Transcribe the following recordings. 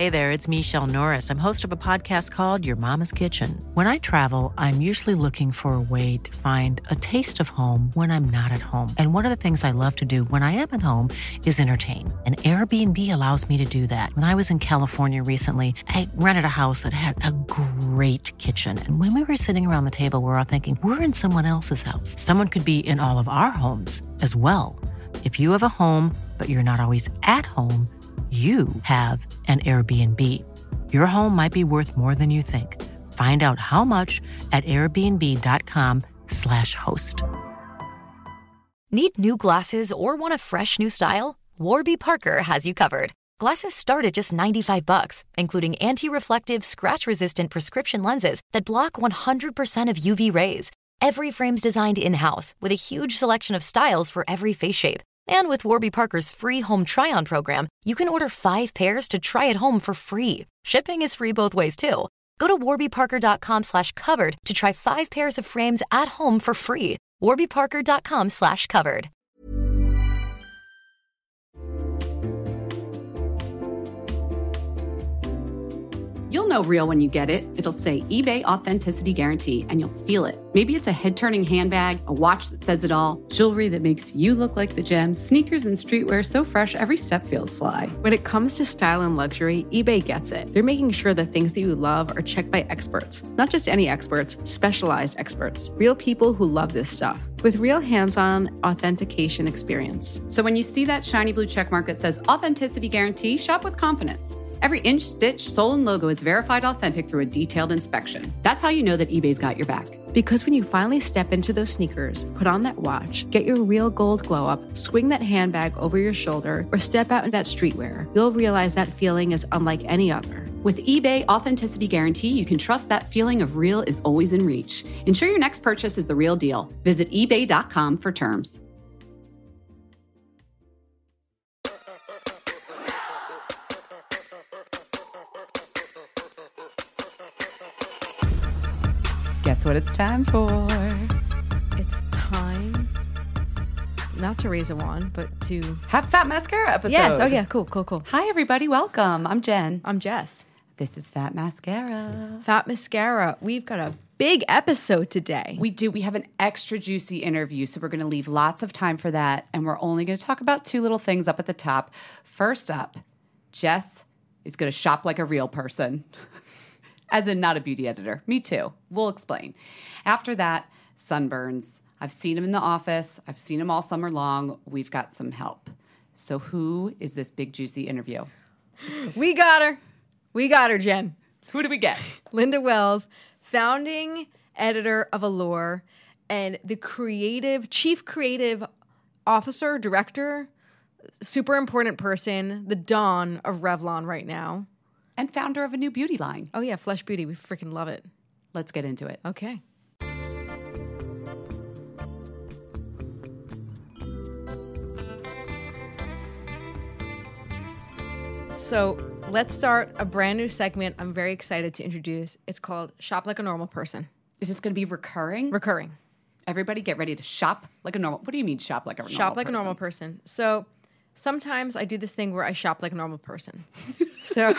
Hey there, it's Michelle Norris. I'm host of a podcast called Your Mama's Kitchen. When I travel, I'm usually looking for a way to find a taste of home when I'm not at home. And one of the things I love to do when I am at home is entertain. And Airbnb allows me to do that. When I was in California recently, I rented a house that had a great kitchen. And when we were sitting around the table, we were all thinking, we're in someone else's house. Someone could be in all of our homes as well. If you have a home, but you're not always at home, you have an Airbnb. Your home might be worth more than you think. Find out how much at airbnb.com/host. Need new glasses or want a fresh new style? Warby Parker has you covered. Glasses start at just $95, including anti-reflective, scratch-resistant prescription lenses that block 100% of UV rays. Every frame's designed in-house with a huge selection of styles for every face shape. And with Warby Parker's free home try-on program, you can order 5 pairs to try at home for free. Shipping is free both ways, too. Go to warbyparker.com/covered to try 5 pairs of frames at home for free. warbyparker.com/covered. You'll know real when you get it. It'll say eBay Authenticity Guarantee, and you'll feel it. Maybe it's a head-turning handbag, a watch that says it all, jewelry that makes you look like the gems, sneakers and streetwear so fresh every step feels fly. When it comes to style and luxury, eBay gets it. They're making sure the things that you love are checked by experts. Not just any experts, specialized experts. Real people who love this stuff. With real hands-on authentication experience. So when you see that shiny blue checkmark that says Authenticity Guarantee, shop with confidence. Every inch, stitch, sole, and logo is verified authentic through a detailed inspection. That's how you know that eBay's got your back. Because when you finally step into those sneakers, put on that watch, get your real gold glow up, swing that handbag over your shoulder, or step out in that streetwear, you'll realize that feeling is unlike any other. With eBay Authenticity Guarantee, you can trust that feeling of real is always in reach. Ensure your next purchase is the real deal. Visit ebay.com for terms. Guess what it's time for? It's time not to raise a wand, but to have Fat Mascara episode. Yes. Oh yeah. Cool. Hi everybody. Welcome. I'm Jen. I'm Jess. This is Fat Mascara. Fat Mascara. We've got a big episode today. We do. We have an extra juicy interview, so we're going to leave lots of time for that, and we're only going to talk about 2 little things up at the top. First up, Jess is going to shop like a real person. As in not a beauty editor. Me too. We'll explain. After that, sunburns. I've seen them in the office. I've seen them all summer long. We've got some help. So who is this big juicy interview? We got her. We got her, Jen. Who do we get? Linda Wells, founding editor of Allure and the chief creative officer, director, super important person, the dawn of Revlon right now. And founder of a new beauty line. Oh, yeah, Flesh Beauty. We freaking love it. Let's get into it. Okay. So let's start a brand new segment I'm very excited to introduce. It's called Shop Like a Normal Person. Is this going to be recurring? Recurring. Everybody get ready to shop like a normal... What do you mean shop like a normal person? Shop like a normal person. So... sometimes I do this thing where I shop like a normal person. So,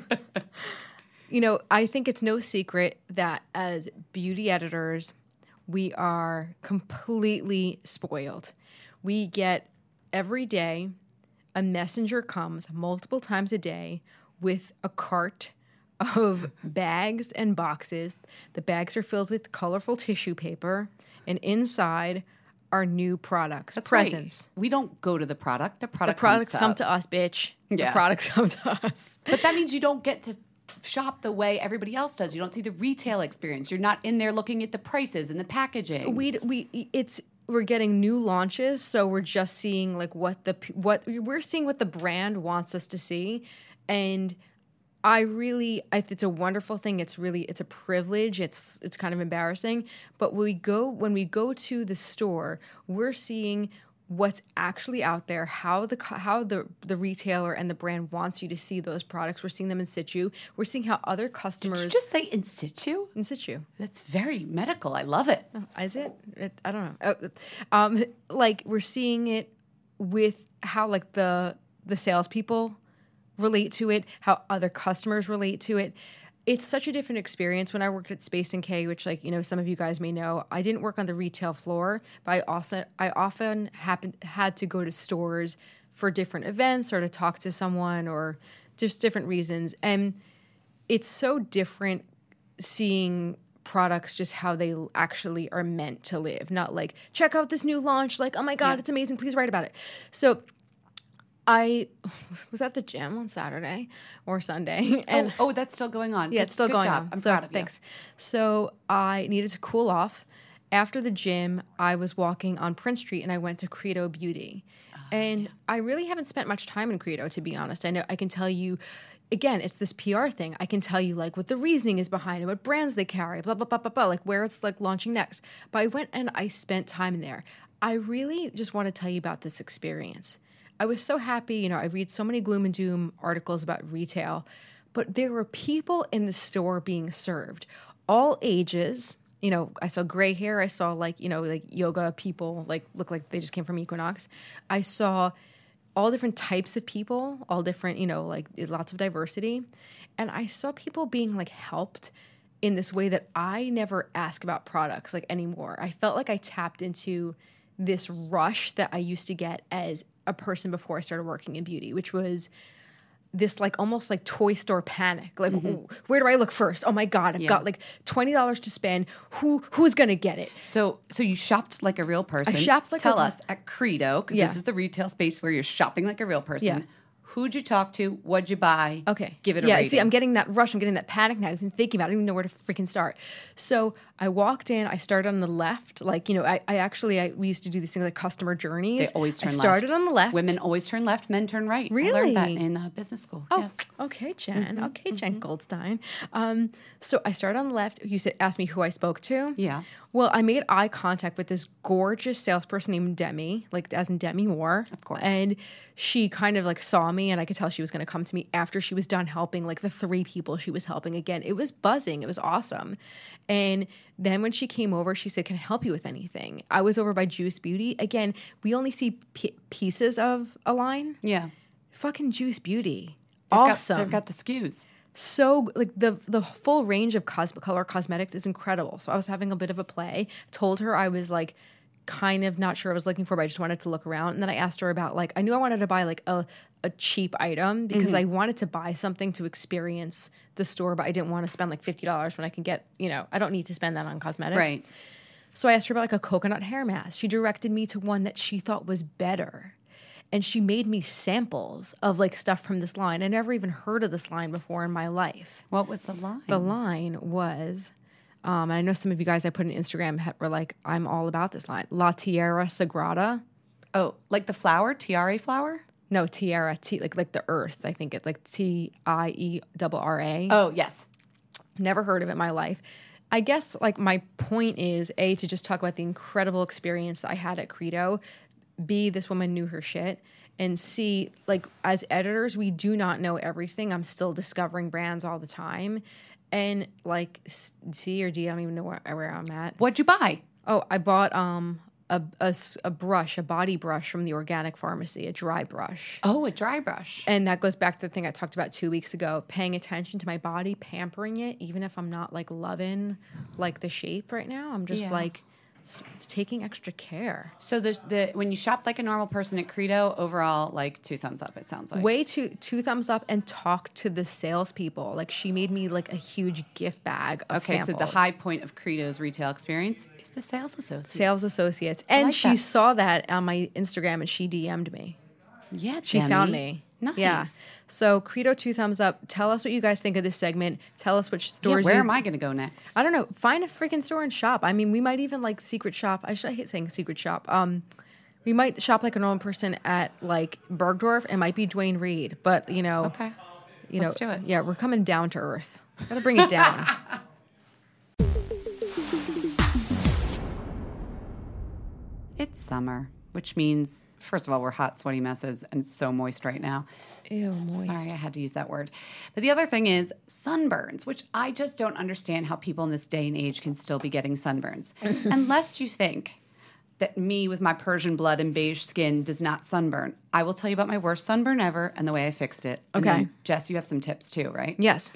I think it's no secret that as beauty editors, we are completely spoiled. We get every day, a messenger comes multiple times a day with a cart of bags and boxes. The bags are filled with colorful tissue paper, and inside our new products, That's presents. Right. We don't go to the product. The products come to us, bitch. Yeah. The products come to us. But that means you don't get to shop the way everybody else does. You don't see the retail experience. You're not in there looking at the prices and the packaging. We're getting new launches, so we're just seeing like what we're seeing what the brand wants us to see, and it's a wonderful thing. It's a privilege. It's kind of embarrassing. But when we go to the store, we're seeing what's actually out there, how the retailer and the brand wants you to see those products. We're seeing them in situ. We're seeing how other customers... Did you just say in situ? In situ. That's very medical. I love it. Oh, is it? I don't know. We're seeing it with how like the salespeople relate to it, how other customers relate to it. It's such a different experience. When I worked at Space NK, which, like, you know, some of you guys may know, I didn't work on the retail floor, but I often had to go to stores for different events or to talk to someone or just different reasons. And it's so different seeing products just how they actually are meant to live, not like, check out this new launch, like, oh my God, it's amazing, please write about it. So I was at the gym on Saturday or Sunday. And that's still going on. Yeah, it's still going on. I'm proud of you. Thanks. So I needed to cool off. After the gym, I was walking on Prince Street and I went to Credo Beauty. I really haven't spent much time in Credo, to be honest. I know I can tell you, again, it's this PR thing. I can tell you like what the reasoning is behind it, what brands they carry, blah, blah, blah, blah, blah, like where it's like launching next. But I went and I spent time in there. I really just want to tell you about this experience. I was so happy. You know, I read so many gloom and doom articles about retail, but there were people in the store being served, all ages. You know, I saw gray hair. I saw like, you know, like yoga people, like look like they just came from Equinox. I saw all different types of people, all different, you know, like lots of diversity. And I saw people being like helped in this way that I never ask about products like anymore. I felt like I tapped into this rush that I used to get as a person before I started working in beauty, which was this like almost like toy store panic. Like, where do I look first? Oh my God, I've got like $20 to spend. Who's gonna get it? So you shopped like a real person. I shopped like Tell us at Credo, because Yeah. this is the retail space where you're shopping like a real person. Yeah. Who'd you talk to? What'd you buy? Okay. Give it a yeah, rating. see, I'm getting that rush. I'm getting that panic now. I've been thinking about it. I don't even know where to freaking start. So I walked in. I started on the left. Like, you know, we used to do these things like customer journeys. They always turn I left. started on the left. Women always turn left. Men turn right. Really? I learned that in business school. Oh, Yes. okay, Jen. Okay, Jen Goldstein. So I started on the left. You asked me who I spoke to. Yeah. Well, I made eye contact with this gorgeous salesperson named Demi, like as in Demi Moore. Of course. And she kind of like saw me and I could tell she was going to come to me after she was done helping like the 3 people she was helping. Again, it was buzzing. It was awesome. And then when she came over, she said, can I help you with anything? I was over by Juice Beauty. Again, we only see pieces of a line. Yeah. Fucking Juice Beauty. They've Awesome. They've got the SKUs. So like the full range of color cosmetics is incredible. So I was having a bit of a play. Told her I was like kind of not sure what I was looking for, but I just wanted to look around. And then I asked her about like I knew I wanted to buy like a cheap item because I wanted to buy something to experience the store, but I didn't want to spend like $50 when I can get, you know, I don't need to spend that on cosmetics. Right. So I asked her about like a coconut hair mask. She directed me to one that she thought was better. And she made me samples of like stuff from this line. I never even heard of this line before in my life. What was the line? The line was, and I know some of you guys I put on Instagram were like, I'm all about this line. La Tierra Sagrada. Oh, like the flower? Tiare flower? No, Tierra, like the earth. I think it's like Tierra. Oh, yes. Never heard of it in my life. I guess like my point is A, to just talk about the incredible experience that I had at Credo. B, this woman knew her shit. And C, like as editors, we do not know everything. I'm still discovering brands all the time. And like C or D, I don't even know where I'm at. What'd you buy? Oh, I bought a brush, a body brush from the Organic Pharmacy, a dry brush. Oh, a dry brush. And that goes back to the thing I talked about 2 weeks ago, paying attention to my body, pampering it, even if I'm not like loving like the shape right now. I'm just like taking extra care. So the when you shopped like a normal person at Credo, overall, like 2 thumbs up, it sounds like. Way two thumbs up, and talk to the salespeople. Like she made me like a huge gift bag of samples. So the high point of Credo's retail experience is the sales associates. Sales associates. And like she that. saw that on my Instagram and she DM'd me. Yeah, She Demi. found me. Nice. Yeah. So Credo 2 thumbs up. Tell us what you guys think of this segment. Tell us which stores. Where am I going to go next? I don't know. Find a freaking store and shop. I mean, we might even like secret shop. I hate saying secret shop. We might shop like a normal person at like Bergdorf. It might be Dwayne Reed, but you know. Okay. You know. Let's do it. Yeah, we're coming down to earth. Gotta bring it down. It's summer, which means, first of all, we're hot, sweaty messes, and it's so moist right now. Ew, moist. Sorry, I had to use that word. But the other thing is sunburns, which I just don't understand how people in this day and age can still be getting sunburns. Unless you think, that me with my Persian blood and beige skin does not sunburn. I will tell you about my worst sunburn ever and the way I fixed it. And Okay. then, Jess, you have some tips too, right? Yes.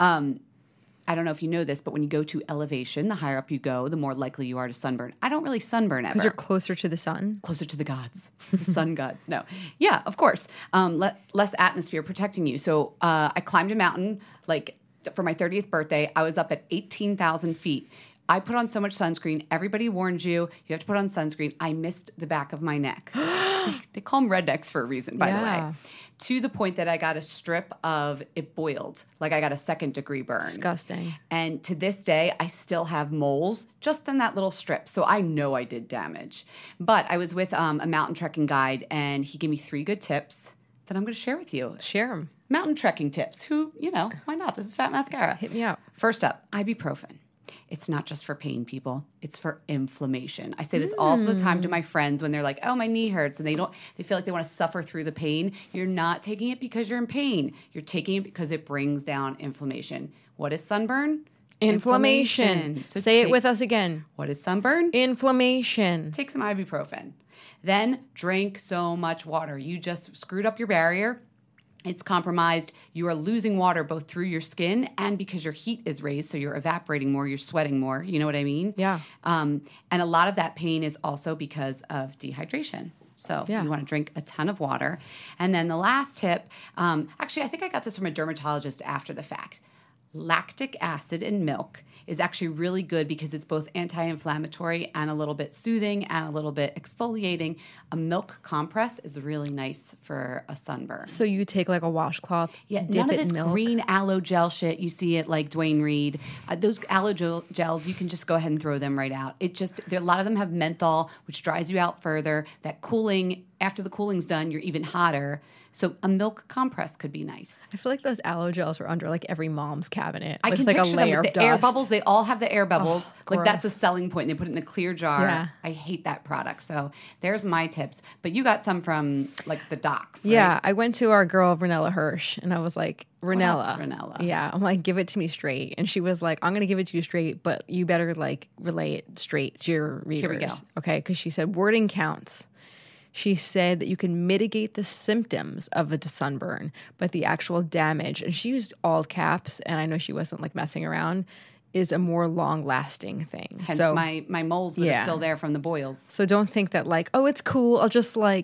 I don't know if you know this, but when you go to elevation, the higher up you go, the more likely you are to sunburn. I don't really sunburn ever. Because you're closer to the sun. Closer to the gods, the sun gods. No. Yeah, of course. Less atmosphere protecting you. So I climbed a mountain, like for my 30th birthday. I was up at 18,000 feet. I put on so much sunscreen. Everybody warned you have to put on sunscreen. I missed the back of my neck. They call them rednecks for a reason, by the way. To the point that I got a strip of it boiled. Like I got a 2nd-degree burn. Disgusting. And to this day, I still have moles just in that little strip. So I know I did damage. But I was with a mountain trekking guide, and he gave me 3 good tips that I'm going to share with you. Share them. Mountain trekking tips. Why not? This is Fat Mascara. Hit me up. First up, ibuprofen. It's not just for pain, people. It's for inflammation. I say this all the time to my friends when they're like, oh, my knee hurts, and they feel like they want to suffer through the pain. You're not taking it because you're in pain. You're taking it because it brings down inflammation. What is sunburn? Inflammation. So Say it with us again. What is sunburn? Inflammation. Take some ibuprofen. Then drink so much water. You just screwed up your barrier. It's compromised. You are losing water both through your skin and because your heat is raised, so you're evaporating more, you're sweating more. You know what I mean? Yeah. And a lot of that pain is also because of dehydration. So you want to drink a ton of water. And then the last tip, actually, I think I got this from a dermatologist after the fact. Lactic acid in milk is actually really good because it's both anti-inflammatory and a little bit soothing and a little bit exfoliating. A milk compress is really nice for a sunburn. So you take like a washcloth, Yeah, dip none of it this in milk. green aloe gel shit you see at like Dwayne Reed. Those aloe gels, you can just go ahead and throw them right out. A lot of them have menthol, which dries you out further. That cooling, after the cooling's done, you're even hotter. So a milk compress could be nice. I feel like those aloe gels are under like every mom's cabinet. I with can like a picture them layer with of the air dust. bubbles. They all have the air bubbles. Like that's a gross. selling point. They put it in the clear jar. Yeah. I hate that product. So there's my tips. But you got some from like the docs, right? Yeah, I went to our girl Ranella Hirsch and I was like, Ranella. Ranella? Yeah, I'm like, give it to me straight. And she was like, I'm going to give it to you straight, but you better like relay it straight to your readers. we go. Okay, because she said wording counts. She said that you can mitigate the symptoms of a sunburn, but the actual damage, and she used all caps, and I know she wasn't like messing around, is a more long-lasting thing. Hence so my moles that are still there from the boils. So don't think that like, oh, it's cool. I'll just like,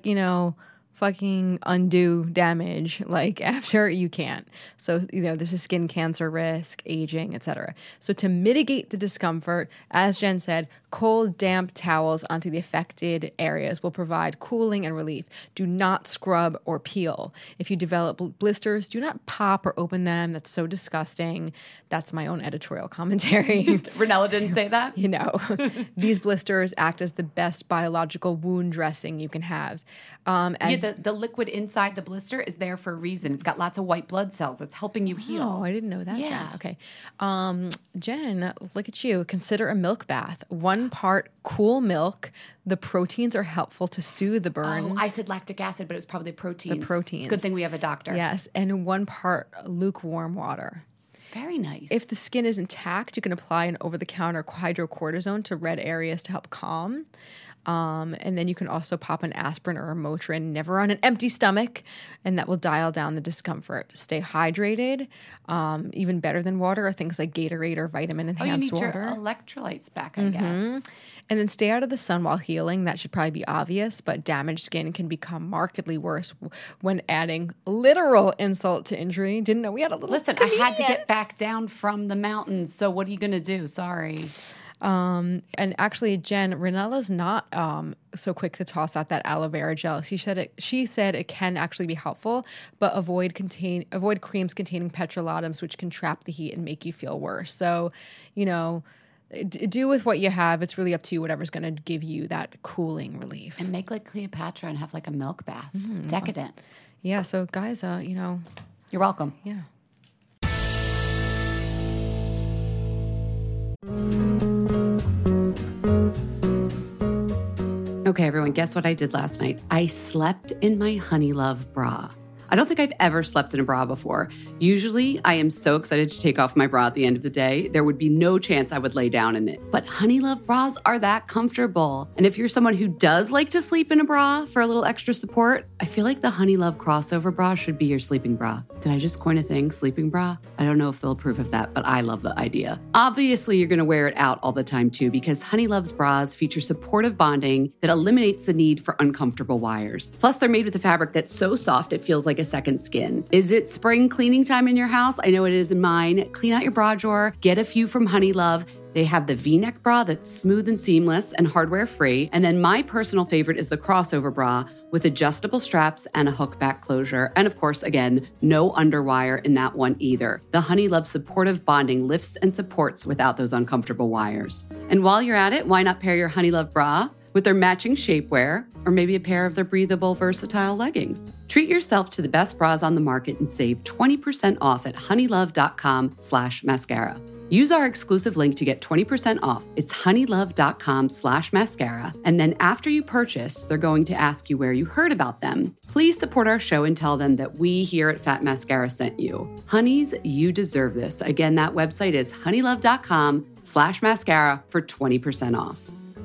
fucking undo damage like after. You can't. So, there's a skin cancer risk, aging, etc. So to mitigate the discomfort, as Jen said, cold, damp towels onto the affected areas will provide cooling and relief. Do not scrub or peel. If you develop blisters, do not pop or open them. That's so disgusting. That's my own editorial commentary. Ranella didn't say that? These blisters act as the best biological wound dressing you can have. The liquid inside the blister is there for a reason. It's got lots of white blood cells. It's helping you heal. Oh, I didn't know that, Yeah. Jen. Okay. Jen, look at you. Consider a milk bath. 1 part cool milk. The proteins are helpful to soothe the burn. Oh, I said lactic acid, but it was probably the proteins. The proteins. Good thing we have a doctor. Yes. And 1 part lukewarm water. Very nice. If the skin is intact, you can apply an over-the-counter hydrocortisone to red areas to help calm. And then you can also pop an aspirin or a Motrin, never on an empty stomach, and that will dial down the discomfort. Stay hydrated. Even better than water are things like Gatorade or vitamin-enhanced you need water. your electrolytes back, I guess. And then stay out of the sun while healing. That should probably be obvious, but damaged skin can become markedly worse when adding literal insult to injury. Didn't know we had a little Listen, comedian. I had to get back down from the mountains, so what are you going to do? Sorry. And actually, Jen, Ranella's not so quick to toss out that aloe vera gel. She said it can actually be helpful, but avoid creams containing petrolatum, which can trap the heat and make you feel worse. So, do with what you have. It's really up to you, whatever's going to give you that cooling relief. And make like Cleopatra and have like a milk bath. Decadent. Yeah, so guys, You're welcome. yeah. Okay, everyone, guess what I did last night? I slept in my Honey Love bra. I don't think I've ever slept in a bra before. Usually, I am so excited to take off my bra at the end of the day, there would be no chance I would lay down in it. But Honeylove bras are that comfortable. And if you're someone who does like to sleep in a bra for a little extra support, I feel like the Honeylove crossover bra should be your sleeping bra. Did I just coin a thing, sleeping bra? I don't know if they'll approve of that, but I love the idea. Obviously, you're going to wear it out all the time too, because Honeylove's bras feature supportive bonding that eliminates the need for uncomfortable wires. Plus, they're made with a fabric that's so soft it feels like a second skin. Is it spring cleaning time in your house? I know it is in mine. Clean out your bra drawer. Get a few from Honeylove. They have the V-neck bra that's smooth and seamless and hardware-free. And then my personal favorite is the crossover bra with adjustable straps and a hook back closure. And of course, again, no underwire in that one either. The Honeylove supportive bonding lifts and supports without those uncomfortable wires. And while you're at it, why not pair your Honeylove bra with their matching shapewear, or maybe a pair of their breathable, versatile leggings? Treat yourself to the best bras on the market and save 20% off at honeylove.com/mascara. Use our exclusive link to get 20% off. It's honeylove.com/mascara. And then after you purchase, they're going to ask you where you heard about them. Please support our show and tell them that we here at Fat Mascara sent you. Honeys, you deserve this. Again, that website is honeylove.com/mascara for 20% off.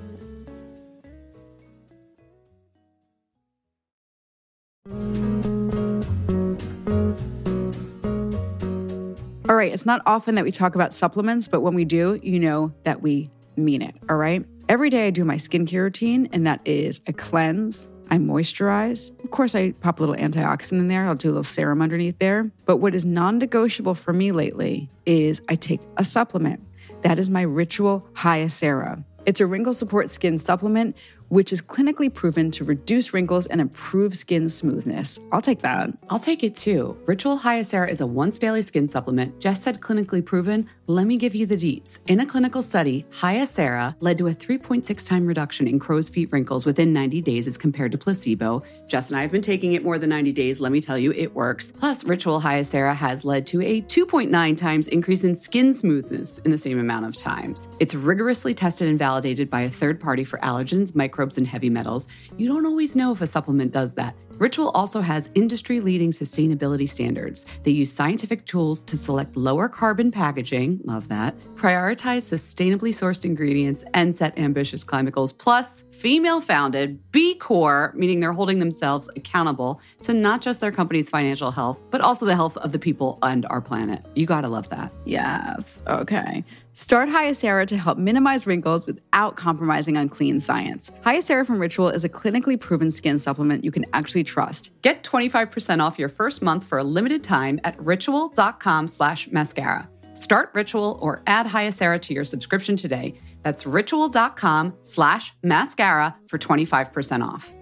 All right, it's not often that we talk about supplements, but when we do, you know that we mean it, all right? Every day I do my skincare routine, and that is I cleanse, I moisturize. Of course, I pop a little antioxidant in there. I'll do a little serum underneath there. But what is non-negotiable for me lately is I take a supplement. That is my Ritual Hyacera. It's a wrinkle support skin supplement, which is clinically proven to reduce wrinkles and improve skin smoothness. I'll take that. I'll take it too. Ritual Hyacera is a once daily skin supplement. Jess said clinically proven. Let me give you the deets. In a clinical study, Hyacera led to a 3.6 time reduction in crow's feet wrinkles within 90 days as compared to placebo. Jess and I have been taking it more than 90 days. Let me tell you, it works. Plus, Ritual Hyacera has led to a 2.9 times increase in skin smoothness in the same amount of times. It's rigorously tested and validated by a third party for allergens, microbes, and heavy metals. You don't always know if a supplement does that. Ritual also has industry-leading sustainability standards. They use scientific tools to select lower carbon packaging, love that, prioritize sustainably sourced ingredients, and set ambitious climate goals. Plus, female-founded, B Corp, meaning they're holding themselves accountable to not just their company's financial health, but also the health of the people and our planet. You gotta love that. Yes, okay. Start Hyacera to help minimize wrinkles without compromising on clean science. Hyacera from Ritual is a clinically proven skin supplement you can actually trust. Get 25% off your first month for a limited time at ritual.com/mascara. Start Ritual or add Hyacera to your subscription today. That's ritual.com/mascara for 25% off.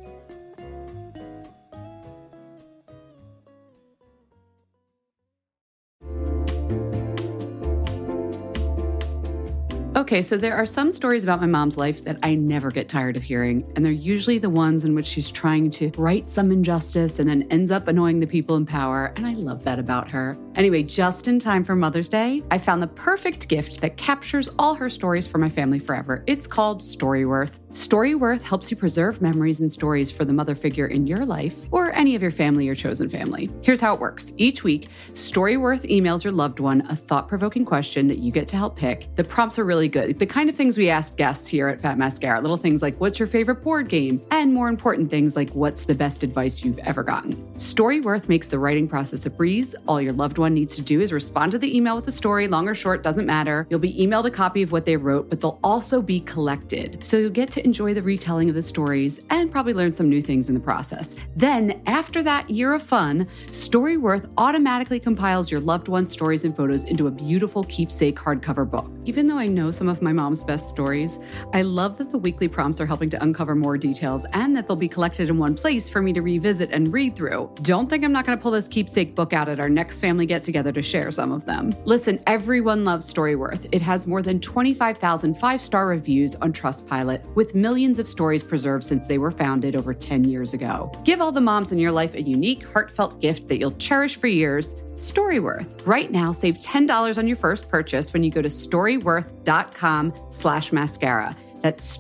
Okay, so there are some stories about my mom's life that I never get tired of hearing, and they're usually the ones in which she's trying to right some injustice and then ends up annoying the people in power, and I love that about her. Anyway, just in time for Mother's Day, I found the perfect gift that captures all her stories for my family forever. It's called Storyworth. Storyworth helps you preserve memories and stories for the mother figure in your life or any of your family or chosen family. Here's how it works. Each week, Storyworth emails your loved one a thought-provoking question that you get to help pick. The prompts are really good. The kind of things we ask guests here at Fat Mascara. Little things like, what's your favorite board game? And more important things like, what's the best advice you've ever gotten? Storyworth makes the writing process a breeze. All your loved one needs to do is respond to the email with the story, long or short, doesn't matter. You'll be emailed a copy of what they wrote, but they'll also be collected. So you'll get to enjoy the retelling of the stories and probably learn some new things in the process. Then, after that year of fun, Storyworth automatically compiles your loved one's stories and photos into a beautiful keepsake hardcover book. Even though I know some of my mom's best stories, I love that the weekly prompts are helping to uncover more details and that they'll be collected in one place for me to revisit and read through. Don't think I'm not going to pull this keepsake book out at our next family get-together to share some of them. Listen, everyone loves Storyworth. It has more than 25,000 five-star reviews on Trustpilot, with millions of stories preserved since they were founded over 10 years ago. Give all the moms in your life a unique, heartfelt gift that you'll cherish for years. Storyworth. Right now, save $10 on your first purchase when you go to storyworth.com/mascara. That's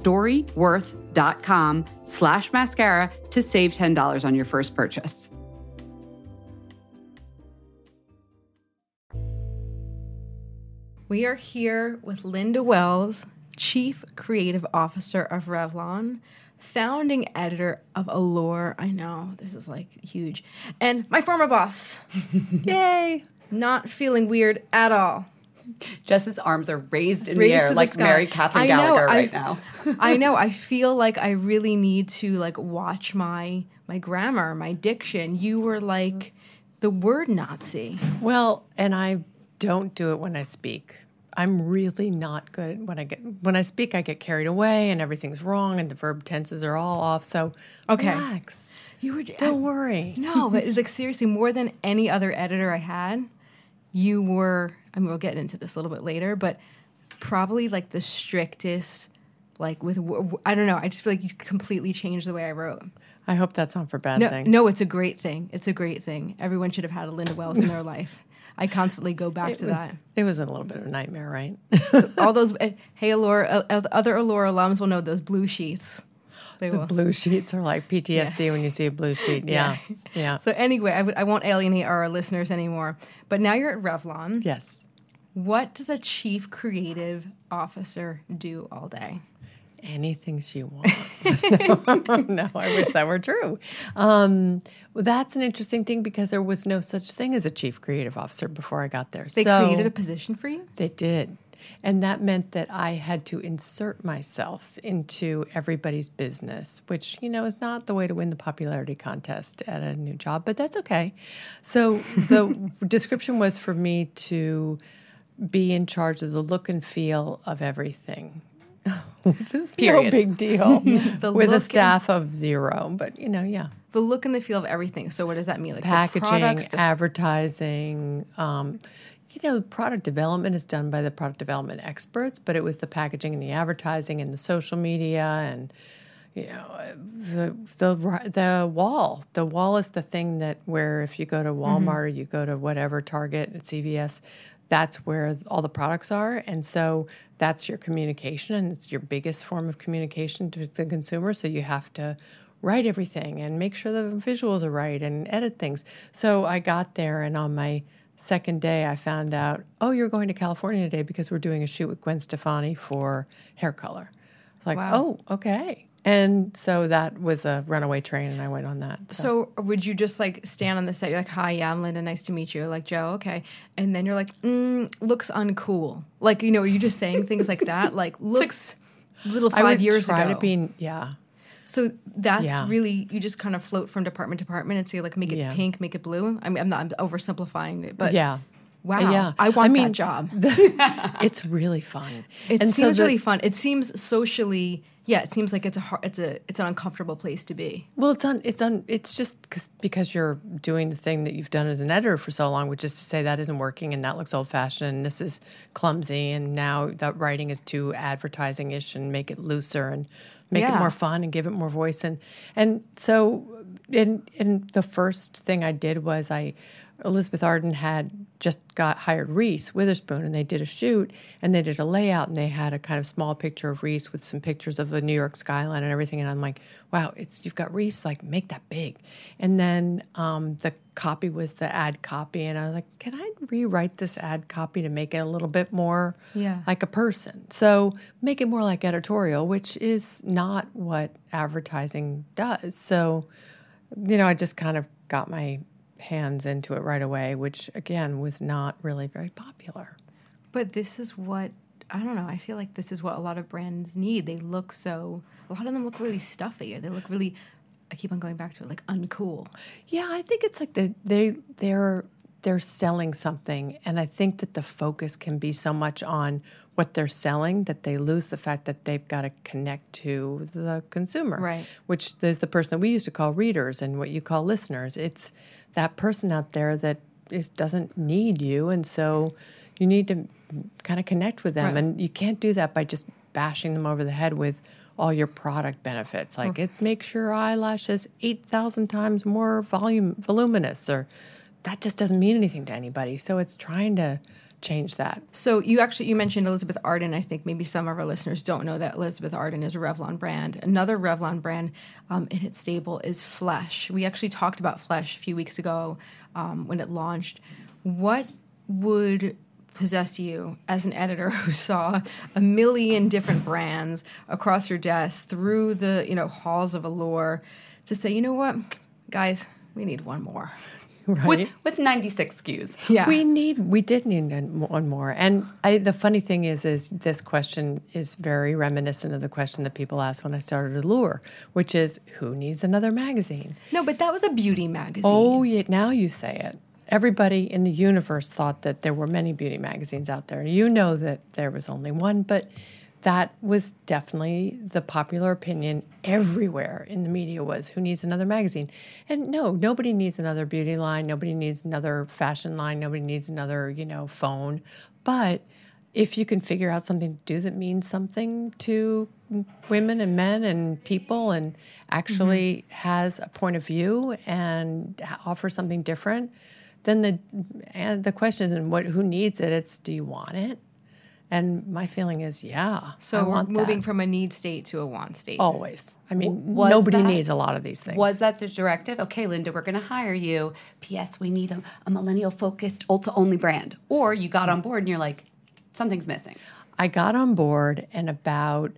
storyworth.com/mascara to save $10 on your first purchase. We are here with Linda Wells, Chief Creative Officer of Revlon, founding editor of Allure. I know, this is like huge. And my former boss. Yay! Not feeling weird at all. Jess's arms are raised in the air like Mary Catherine Gallagher right now. I know. I feel like I really need to like watch my grammar, my diction. You were like the word Nazi. Well, and I don't do it when I speak. I'm really not good when I speak. I get carried away and everything's wrong and the verb tenses are all off. So relax. Don't worry. No, but it's like seriously more than any other editor I had. You were. I mean, we'll get into this a little bit later, but probably like the strictest. Like with I don't know. I just feel like you completely changed the way I wrote. I hope that's not for bad thing. No, it's a great thing. It's a great thing. Everyone should have had a Linda Wells in their life. I constantly go back to that. It was a little bit of a nightmare, right? All those, hey, Allure, other Allure alums will know those blue sheets. The blue sheets are like PTSD when you see a blue sheet. Yeah. So anyway, I won't alienate our listeners anymore. But now you're at Revlon. Yes. What does a chief creative officer do all day? Anything she wants. No, I wish that were true. Well, that's an interesting thing because there was no such thing as a chief creative officer before I got there. They created a position for you? They did. And that meant that I had to insert myself into everybody's business, which, is not the way to win the popularity contest at a new job, but that's okay. So the description was for me to be in charge of the look and feel of everything. Which is no big deal with a staff of 0, but yeah. The look and the feel of everything. So what does that mean? Like packaging, advertising, product development is done by the product development experts, but it was the packaging and the advertising and the social media and the wall. The wall is the thing where if you go to Walmart or you go to whatever Target at CVS, that's where all the products are. And so that's your communication, and it's your biggest form of communication to the consumer. So you have to write everything and make sure the visuals are right and edit things. So I got there, and on my second day, I found out, you're going to California today because we're doing a shoot with Gwen Stefani for hair color. It's like, wow. Oh, okay. And so that was a runaway train, and I went on that. So would you just like stand on the set? You're like, "Hi, yeah, I'm Linda. Nice to meet you." Like, Joe, okay. And then you're like, "Looks uncool." Like, are you just saying things like that? Like, looks little 5 years ago. I would try to be, yeah. So that's really, you just kind of float from department to department and say, like, make it pink, make it blue. I mean, I'm oversimplifying it, but yeah. Wow. Yeah. I want that job. It's really fun. It seems really fun. It seems socially, it seems like it's an uncomfortable place to be. Well, it's just because you're doing the thing that you've done as an editor for so long, which is to say that isn't working and that looks old-fashioned and this is clumsy and now that writing is too advertising-ish and make it looser and make it more fun and give it more voice. And so in the first thing I did was Elizabeth Arden had just hired Reese Witherspoon, and they did a shoot, and they did a layout, and they had a kind of small picture of Reese with some pictures of the New York skyline and everything. And I'm like, wow, you've got Reese, like, make that big. And then the copy was the ad copy, and I was like, can I rewrite this ad copy to make it a little bit more like a person? So make it more like editorial, which is not what advertising does. So, I just kind of got my hands into it right away, which again was not really very popular. But this is what, I don't know, I feel like this is what a lot of brands need. A lot of them look really stuffy. They look really, I keep on going back to it, like uncool. Yeah, I think it's like they're selling something, and I think that the focus can be so much on what they're selling that they lose the fact that they've got to connect to the consumer, right? Which is the person that we used to call readers and what you call listeners. It's that person out there that doesn't need you, and so you need to kind of connect with them. Right. And you can't do that by just bashing them over the head with all your product benefits. Like, it makes your eyelashes 8,000 times more voluminous, or that just doesn't mean anything to anybody. So it's trying to change that. So you mentioned Elizabeth Arden. I think maybe some of our listeners don't know that Elizabeth Arden is a Revlon brand. Another Revlon brand in its stable is Flesh. We actually talked about Flesh a few weeks ago when it launched. What would possess you as an editor who saw a million different brands across your desk through the, halls of Allure to say, you know what, guys, we need one more. Right. With 96 SKUs. Yeah. We did need one more. And the funny thing is this question is very reminiscent of the question that people asked when I started Allure, which is, who needs another magazine? No, but that was a beauty magazine. Oh, yeah, now you say it. Everybody in the universe thought that there were many beauty magazines out there. You know that there was only one, but that was definitely the popular opinion everywhere in the media was, who needs another magazine? And no, nobody needs another beauty line. Nobody needs another fashion line. Nobody needs another, phone. But if you can figure out something to do that means something to women and men and people and actually has a point of view and offers something different, then the question isn't who needs it, it's do you want it? And my feeling is, yeah. So we're moving from a need state to a want state. Always. I mean, nobody needs a lot of these things. Was that the directive? Okay, Linda, we're going to hire you. P.S. We need a millennial-focused, Ulta-only brand. Or you got on board and you're like, something's missing. I got on board and about,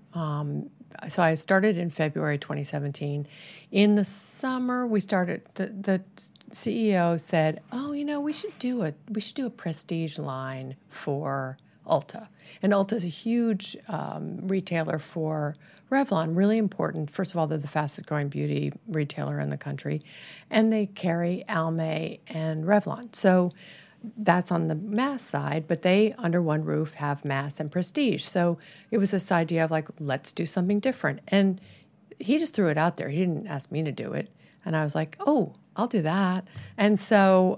so I started in February 2017. In the summer, we started, the CEO said, we should do a prestige line for Ulta. And Ulta is a huge retailer for Revlon, really important. First of all, they're the fastest growing beauty retailer in the country. And they carry Almay and Revlon. So that's on the mass side, but they, under one roof, have mass and prestige. So it was this idea of like, let's do something different. And he just threw it out there. He didn't ask me to do it. And I was like, oh, I'll do that. And so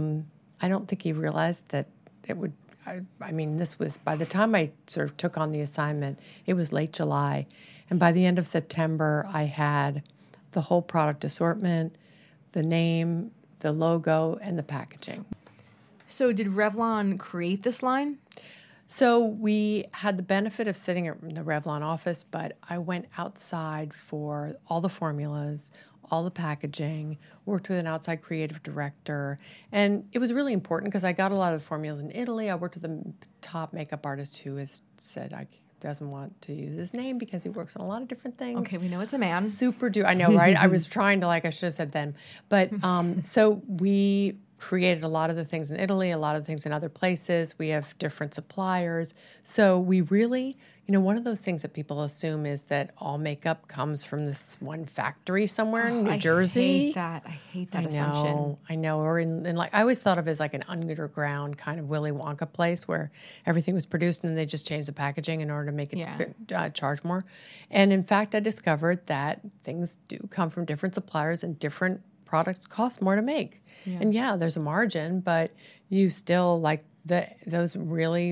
I don't think he realized that it would, I mean, this was, by the time I sort of took on the assignment, it was late July. And by the end of September, I had the whole product assortment, the name, the logo, and the packaging. So did Revlon create this line? So we had the benefit of sitting in the Revlon office, but I went outside for all the formulas, all the packaging, worked with an outside creative director. And it was really important because I got a lot of formulas in Italy. I worked with a top makeup artist who has said doesn't want to use his name because he works on a lot of different things. Okay, we know it's a man. Super duper. I know, right? I was trying to, I should have said then. But so we created a lot of the things in Italy, a lot of the things in other places. We have different suppliers. So we really, one of those things that people assume is that all makeup comes from this one factory somewhere in New Jersey. I hate that assumption. I know. Or in like, I always thought of it as like an underground kind of Willy Wonka place where everything was produced and then they just changed the packaging in order to make it charge more. And in fact, I discovered that things do come from different suppliers and different products cost more to make. Yeah. And there's a margin, but you still those really,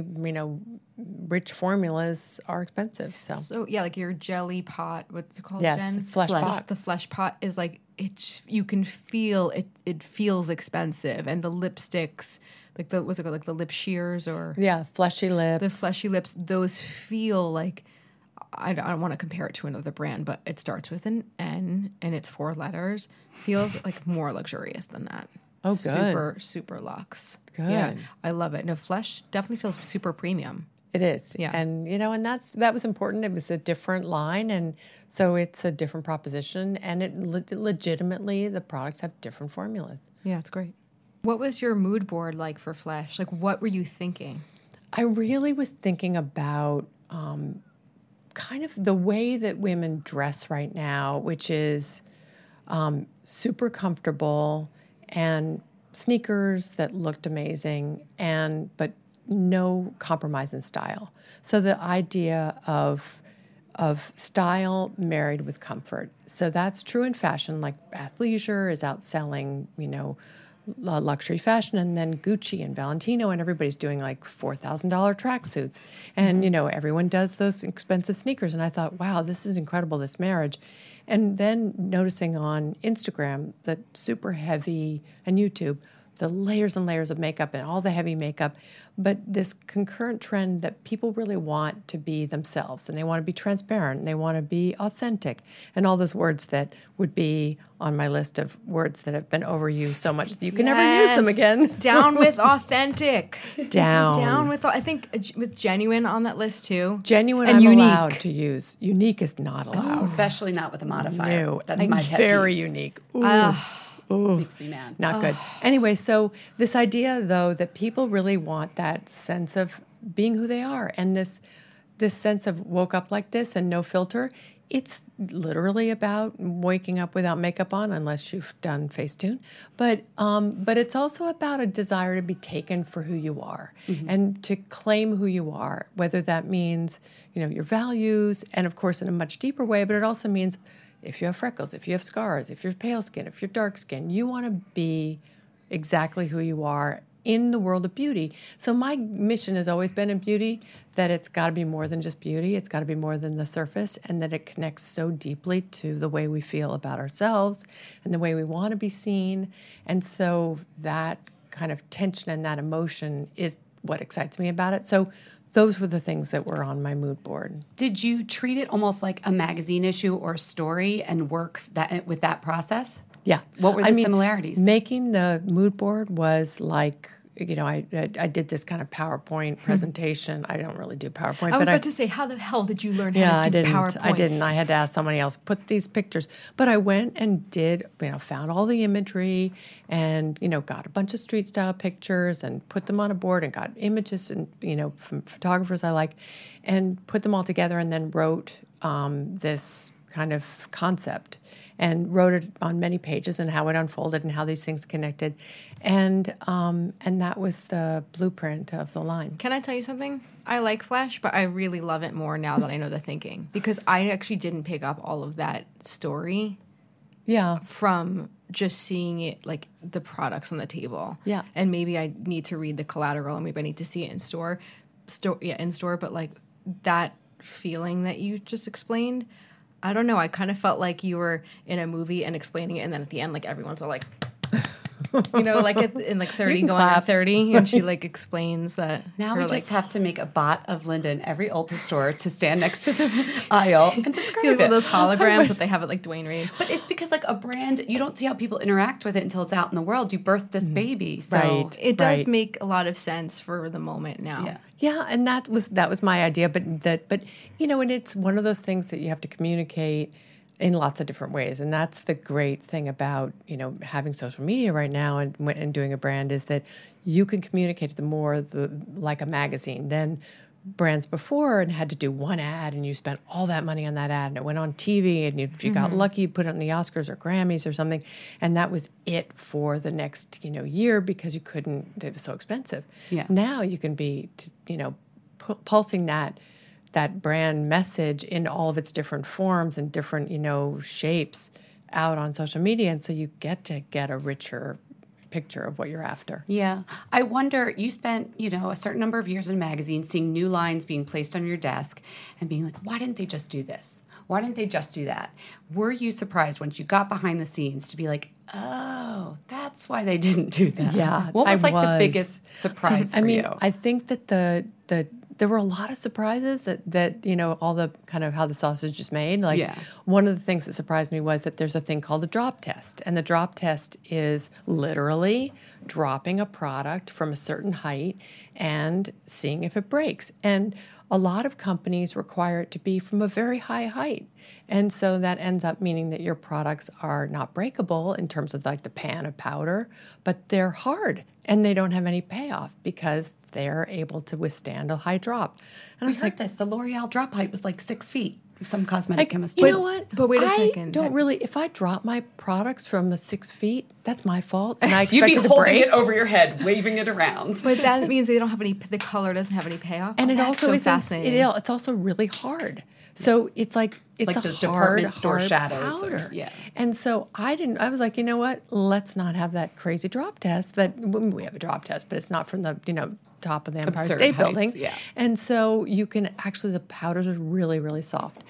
rich formulas are expensive. So like your jelly pot, what's it called? Yes, Jen? flesh pot. The flesh pot is like you can feel it. It feels expensive, and the lipsticks, like what's it called? Like the lip shears or fleshy lips. The fleshy lips. Those feel like. I don't want to compare it to another brand, but it starts with an N and it's 4 letters. Feels like more luxurious than that. Oh, good. Super, super luxe. Good. Yeah, I love it. No, Flesh definitely feels super premium. It is. Yeah. And, and that was important. It was a different line. And so it's a different proposition. And it legitimately, the products have different formulas. Yeah, it's great. What was your mood board like for Flesh? Like, what were you thinking? I really was thinking about kind of the way that women dress right now, which is super comfortable and sneakers that looked amazing, but no compromise in style. So the idea of style married with comfort. So that's true in fashion. Like athleisure is outselling, luxury fashion, and then Gucci and Valentino and everybody's doing like $4,000 tracksuits. And, everyone does those expensive sneakers. And I thought, wow, this is incredible, this marriage. And then noticing on Instagram that super heavy and YouTube, the layers and layers of makeup and all the heavy makeup, but this concurrent trend that people really want to be themselves, and they want to be transparent, and they want to be authentic, and all those words that would be on my list of words that have been overused so much that you can never use them again. Down with authentic. Down with, I think, with genuine on that list too. Genuine, and I'm unique. allowed to use. Unique is not allowed. Especially not with a modifier. No, That's I'm my pet very peeve. unique. Ooh. Makes me mad. Not good. Anyway, so this idea, though, that people really want that sense of being who they are, and this sense of woke up like this and no filter, it's literally about waking up without makeup on, unless you've done Facetune. But it's also about a desire to be taken for who you are and to claim who you are, whether that means, your values, and of course in a much deeper way, but it also means if you have freckles, if you have scars, if you're pale skin, if you're dark skin, you want to be exactly who you are in the world of beauty. So my mission has always been in beauty that it's got to be more than just beauty. It's got to be more than the surface, and that it connects so deeply to the way we feel about ourselves and the way we want to be seen. And so that kind of tension and that emotion is what excites me about it. So those were the things that were on my mood board. Did you treat it almost like a magazine issue or a story and work that with that process? Yeah. What were the similarities? Making the mood board was like, I did this kind of PowerPoint presentation. I don't really do PowerPoint. I was about to say, how the hell did you learn how to do PowerPoint? I didn't. I had to ask somebody else, put these pictures. But I went and did, found all the imagery and, got a bunch of street style pictures and put them on a board and got images and, from photographers I like, and put them all together and then wrote this kind of concept and wrote it on many pages and how it unfolded and how these things connected. And that was the blueprint of the line. Can I tell you something? I like Flash, but I really love it more now that I know the thinking, because I actually didn't pick up all of that story from just seeing it, like the products on the table. Yeah. And maybe I need to read the collateral, and maybe I need to see it in store. But like that feeling that you just explained, I don't know. I kind of felt like you were in a movie and explaining it, and then at the end, like everyone's all like, like in like 30 going on 30, and she like explains that. Now we just have to make a bot of Linda in every Ulta store to stand next to the aisle and describe it. Those holograms that they have at like Dwayne Reed. But it's because like a brand, you don't see how people interact with it until it's out in the world. You birthed this baby, so Right. It does make a lot of sense for the moment now. Yeah. Yeah, and that was my idea, but and it's one of those things that you have to communicate in lots of different ways, and that's the great thing about having social media right now and doing a brand, is that you can communicate like a magazine than brands before, and had to do one ad, and you spent all that money on that ad, and it went on TV, and if you got lucky, you put it on the Oscars or Grammys or something, and that was it for the next year, because it was so expensive. Yeah. Now you can be pulsing that brand message in all of its different forms and different shapes out on social media, and so you get a richer picture of what you're after. Yeah. I wonder, you spent, a certain number of years in a magazine seeing new lines being placed on your desk and being like, why didn't they just do this? Why didn't they just do that? Were you surprised once you got behind the scenes to be like, oh, that's why they didn't do that? Yeah. What was the biggest surprise for you? I think that there were a lot of surprises that all the kind of how the sausage is made. One of the things that surprised me was that there's a thing called a drop test. And the drop test is literally dropping a product from a certain height and seeing if it breaks. And a lot of companies require it to be from a very high height. And so that ends up meaning that your products are not breakable in terms of like the pan of powder, but they're hard and they don't have any payoff because they're able to withstand a high drop. And I was like, the L'Oreal drop height was like 6 feet. Some cosmetic chemist. You know what? But wait a I second. don't really. If I drop my products from the 6 feet, that's my fault, and I expect You'd it be to holding break. it over your head, waving it around. But that means they don't have any. The color doesn't have any payoff. And it That's also so isn't. fascinating. It's also really hard. So it's like Like a those hard, department store hard shadows or- powder. yeah. And so I was like, you know what? Let's not have that crazy drop test. We have a drop test, but it's not from the top of the Empire Absurd State heights, Building. yeah. And so you can actually, the powders are really, really soft.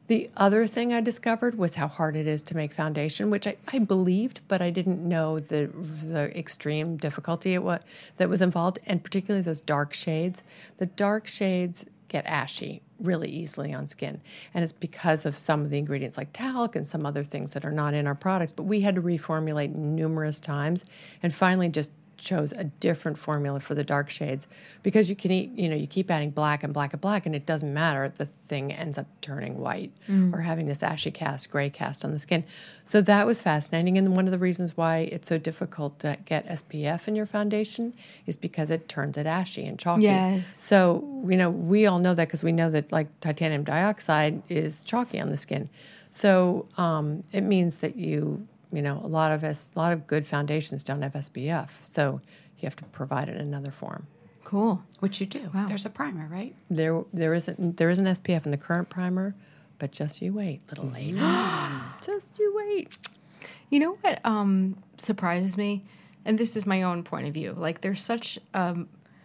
The other thing I discovered was how hard it is to make foundation, which I believed, but I didn't know the extreme difficulty that was involved, and particularly those dark shades. The dark shades get ashy really easily on skin, and it's because of some of the ingredients like talc and some other things that are not in our products. But we had to reformulate numerous times, and finally just chose a different formula for the dark shades, because you can you keep adding black and black and black, and it doesn't matter. The thing ends up turning white or having this ashy cast, gray cast on the skin. So that was fascinating. And one of the reasons why it's so difficult to get SPF in your foundation is because it turns it ashy and chalky. Yes. So, we all know that because we know that like titanium dioxide is chalky on the skin. So it means that a lot of good foundations don't have SPF, so you have to provide it in another form. Cool. Which you do. Wow. There's a primer, right? There is an SPF in the current primer, but just you wait, little lady. Just you wait. You know what surprises me? And this is my own point of view. Like, there's such an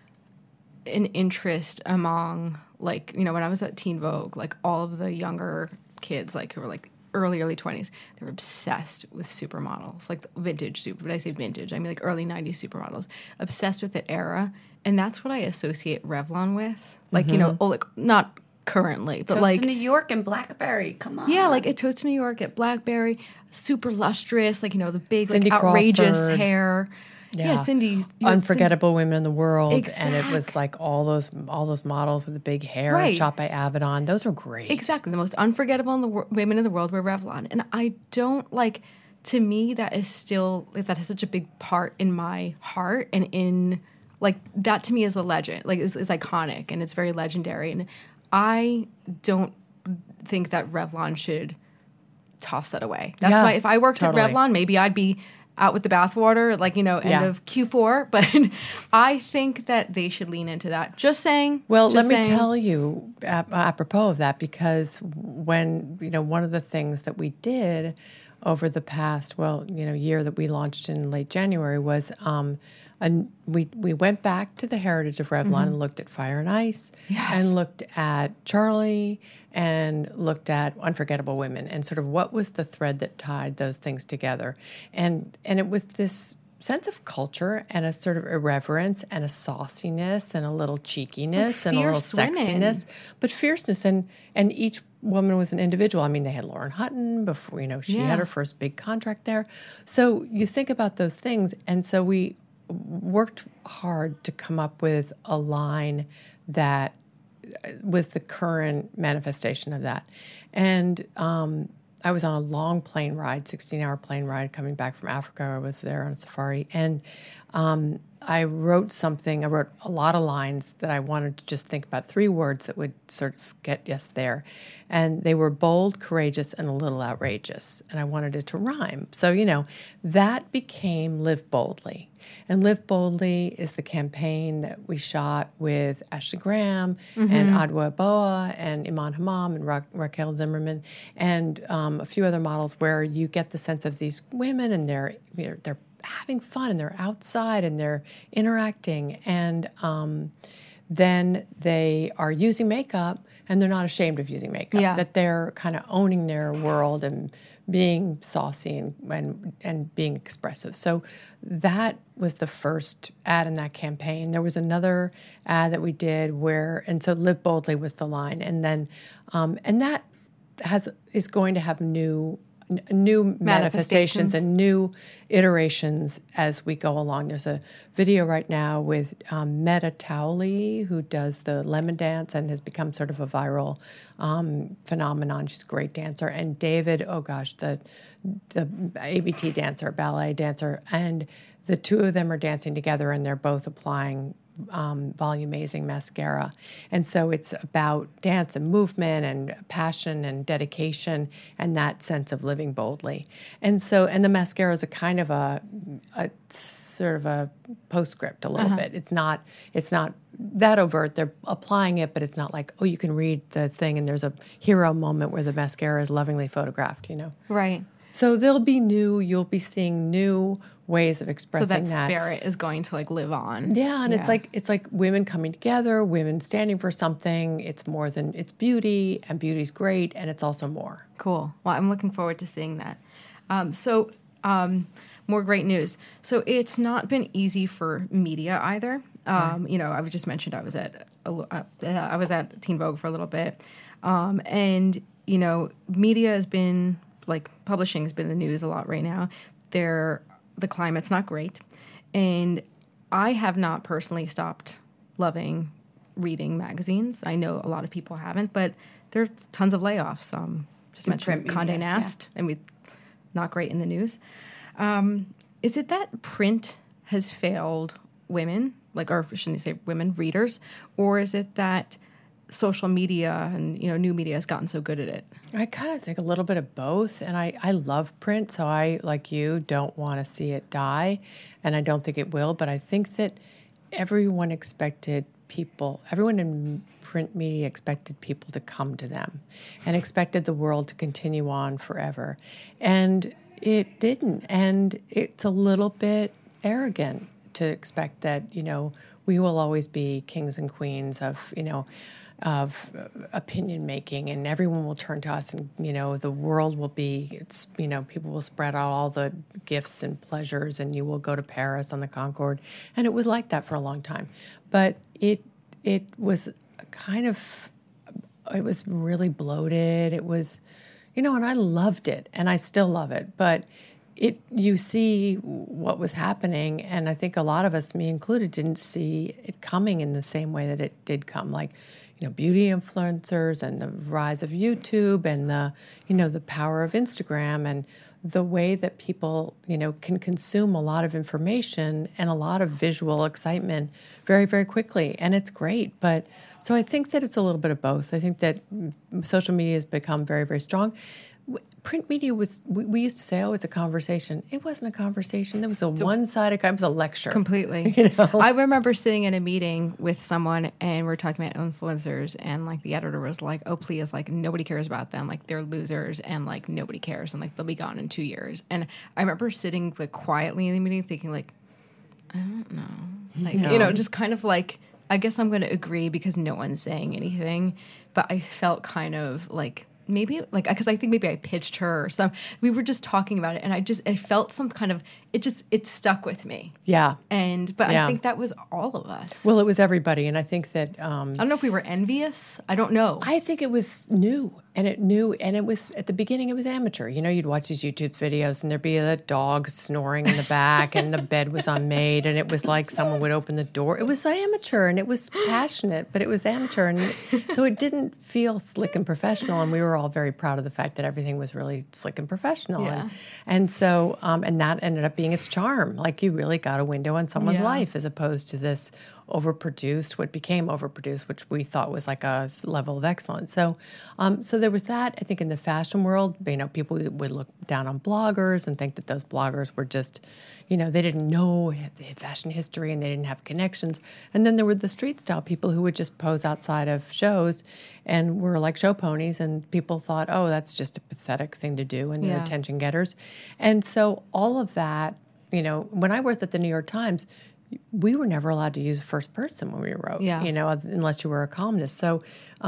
interest among, like, when I was at Teen Vogue, like, all of the younger kids, like, who were, like, early 20s, they were obsessed with supermodels, like vintage when I say vintage, I mean like early 90s supermodels, obsessed with that era. And that's what I associate Revlon with. Like, not currently, but Toast like to New York and Blackberry, come on. Yeah, like a Toast to New York at Blackberry, super lustrous, like, the big, Cindy like, outrageous Crawford. hair. Yeah, Cindy. Unforgettable Women in the World. Exactly. And it was like all those models with the big hair, Right. shot by Avedon. Those were great. Exactly. The most unforgettable women in the world were Revlon. And I don't to me, that is still, that has such a big part in my heart, and in, like, that to me is a legend, like, is iconic, and it's very legendary. And I don't think that Revlon should toss that away. That's why if I worked totally. at Revlon, maybe I'd be out with the bathwater, like, end of Q4. But I think that they should lean into that. Just saying. Well, just let me saying. tell you apropos of that, because when, one of the things that we did over the past, year that we launched in late January was we went back to the heritage of Revlon and looked at Fire and Ice and looked at Charlie and looked at Unforgettable Women, and sort of what was the thread that tied those things together. And it was this sense of culture and a sort of irreverence and a sauciness and a little cheekiness and a little sexiness, but fierceness. And each woman was an individual. I mean, they had Lauren Hutton before, she had her first big contract there. So you think about those things. And so we worked hard to come up with a line that was the current manifestation of that. And I was on a long plane ride, 16-hour plane ride coming back from Africa. I was there on safari. And I wrote a lot of lines that I wanted to just think about, 3 words that would sort of get us there. And they were bold, courageous, and a little outrageous. And I wanted it to rhyme. So, that became Live Boldly. And Live Boldly is the campaign that we shot with Ashley Graham and Adwoa Boa and Iman Hammam and Raquel Zimmerman and a few other models, where you get the sense of these women and they're having fun and they're outside and they're interacting, and then they are using makeup and they're not ashamed of using makeup, that they're kind of owning their world and being saucy and being expressive. So that was the first ad in that campaign. There was another ad that we did so Live Boldly was the line. And then, and that is going to have new manifestations and new iterations as we go along. There's a video right now with Meta Towley, who does the lemon dance and has become sort of a viral phenomenon. She's a great dancer. And David, the ABT dancer, ballet dancer, and the two of them are dancing together, and they're both applying Volumizing mascara. And so it's about dance and movement and passion and dedication and that sense of living boldly. And the mascara is a kind of a sort of a postscript a little bit. It's not that overt. They're applying it, but it's not like, you can read the thing and there's a hero moment where the mascara is lovingly photographed, Right. So you'll be seeing new ways of So expressing that spirit is going to like live on. Yeah, and it's like women coming together, women standing for something. It's beauty, and beauty's great, and it's also more. Cool. Well, I'm looking forward to seeing that. More great news. So it's not been easy for media either. I've just mentioned I was at Teen Vogue for a little bit, and media has been publishing has been in the news a lot right now. The climate's not great, and I have not personally stopped loving reading magazines. I know a lot of people haven't, but there's tons of layoffs. Just mentioned Condé Nast, and not great in the news. Is it that print has failed women, or shouldn't I say women readers, or is it that social media and new media has gotten so good at it? I kind of think a little bit of both, and I love print, so I, like you, don't want to see it die, and I don't think it will, but I think that everyone in print media expected people to come to them and expected the world to continue on forever, and it didn't, and it's a little bit arrogant to expect that, we will always be kings and queens of opinion making, and everyone will turn to us, and the world will be, people will spread out all the gifts and pleasures, and you will go to Paris on the Concorde, and it was like that for a long time. But it was it was really bloated. It was, and I loved it, and I still love it, but you see what was happening, and I think a lot of us, me included, didn't see it coming in the same way that it did come. Beauty influencers and the rise of YouTube and the power of Instagram and the way that people, can consume a lot of information and a lot of visual excitement very, very quickly. And it's great. But so I think that it's a little bit of both. I think that social media has become very, very strong. Print media we used to say, it's a conversation. It wasn't a conversation. It was a one-sided, it was a lecture. Completely. I remember sitting in a meeting with someone, and we're talking about influencers, and the editor was like, oh, please, nobody cares about them. They're losers, and nobody cares, and they'll be gone in 2 years. And I remember sitting quietly in the meeting thinking I don't know. Just kind of I guess I'm going to agree because no one's saying anything. But I felt kind of maybe because I think maybe I pitched her or something. We were just talking about it, and I felt some kind of it stuck with me. Yeah. I think that was all of us. Well, it was everybody, and I think that I don't know if we were envious. I don't know. I think it was new, and it was at the beginning. It was amateur. You'd watch these YouTube videos, and there'd be a dog snoring in the back, and the bed was unmade, and it was like someone would open the door. It was amateur, and it was passionate, but it was amateur, and so it didn't feel slick and professional. And we were all very proud of the fact that everything was really slick and professional, and so and that ended up being its charm. You really got a window on someone's life, as opposed to this what became overproduced, which we thought was a level of excellence. So there was that. I think in the fashion world, people would look down on bloggers and think that those bloggers were just, they didn't know the fashion history and they didn't have connections. And then there were the street style people who would just pose outside of shows and were like show ponies, and people thought, oh, that's just a pathetic thing to do, and they're attention getters. And so all of that, when I worked at the New York Times, we were never allowed to use first person when we wrote, unless you were a columnist. So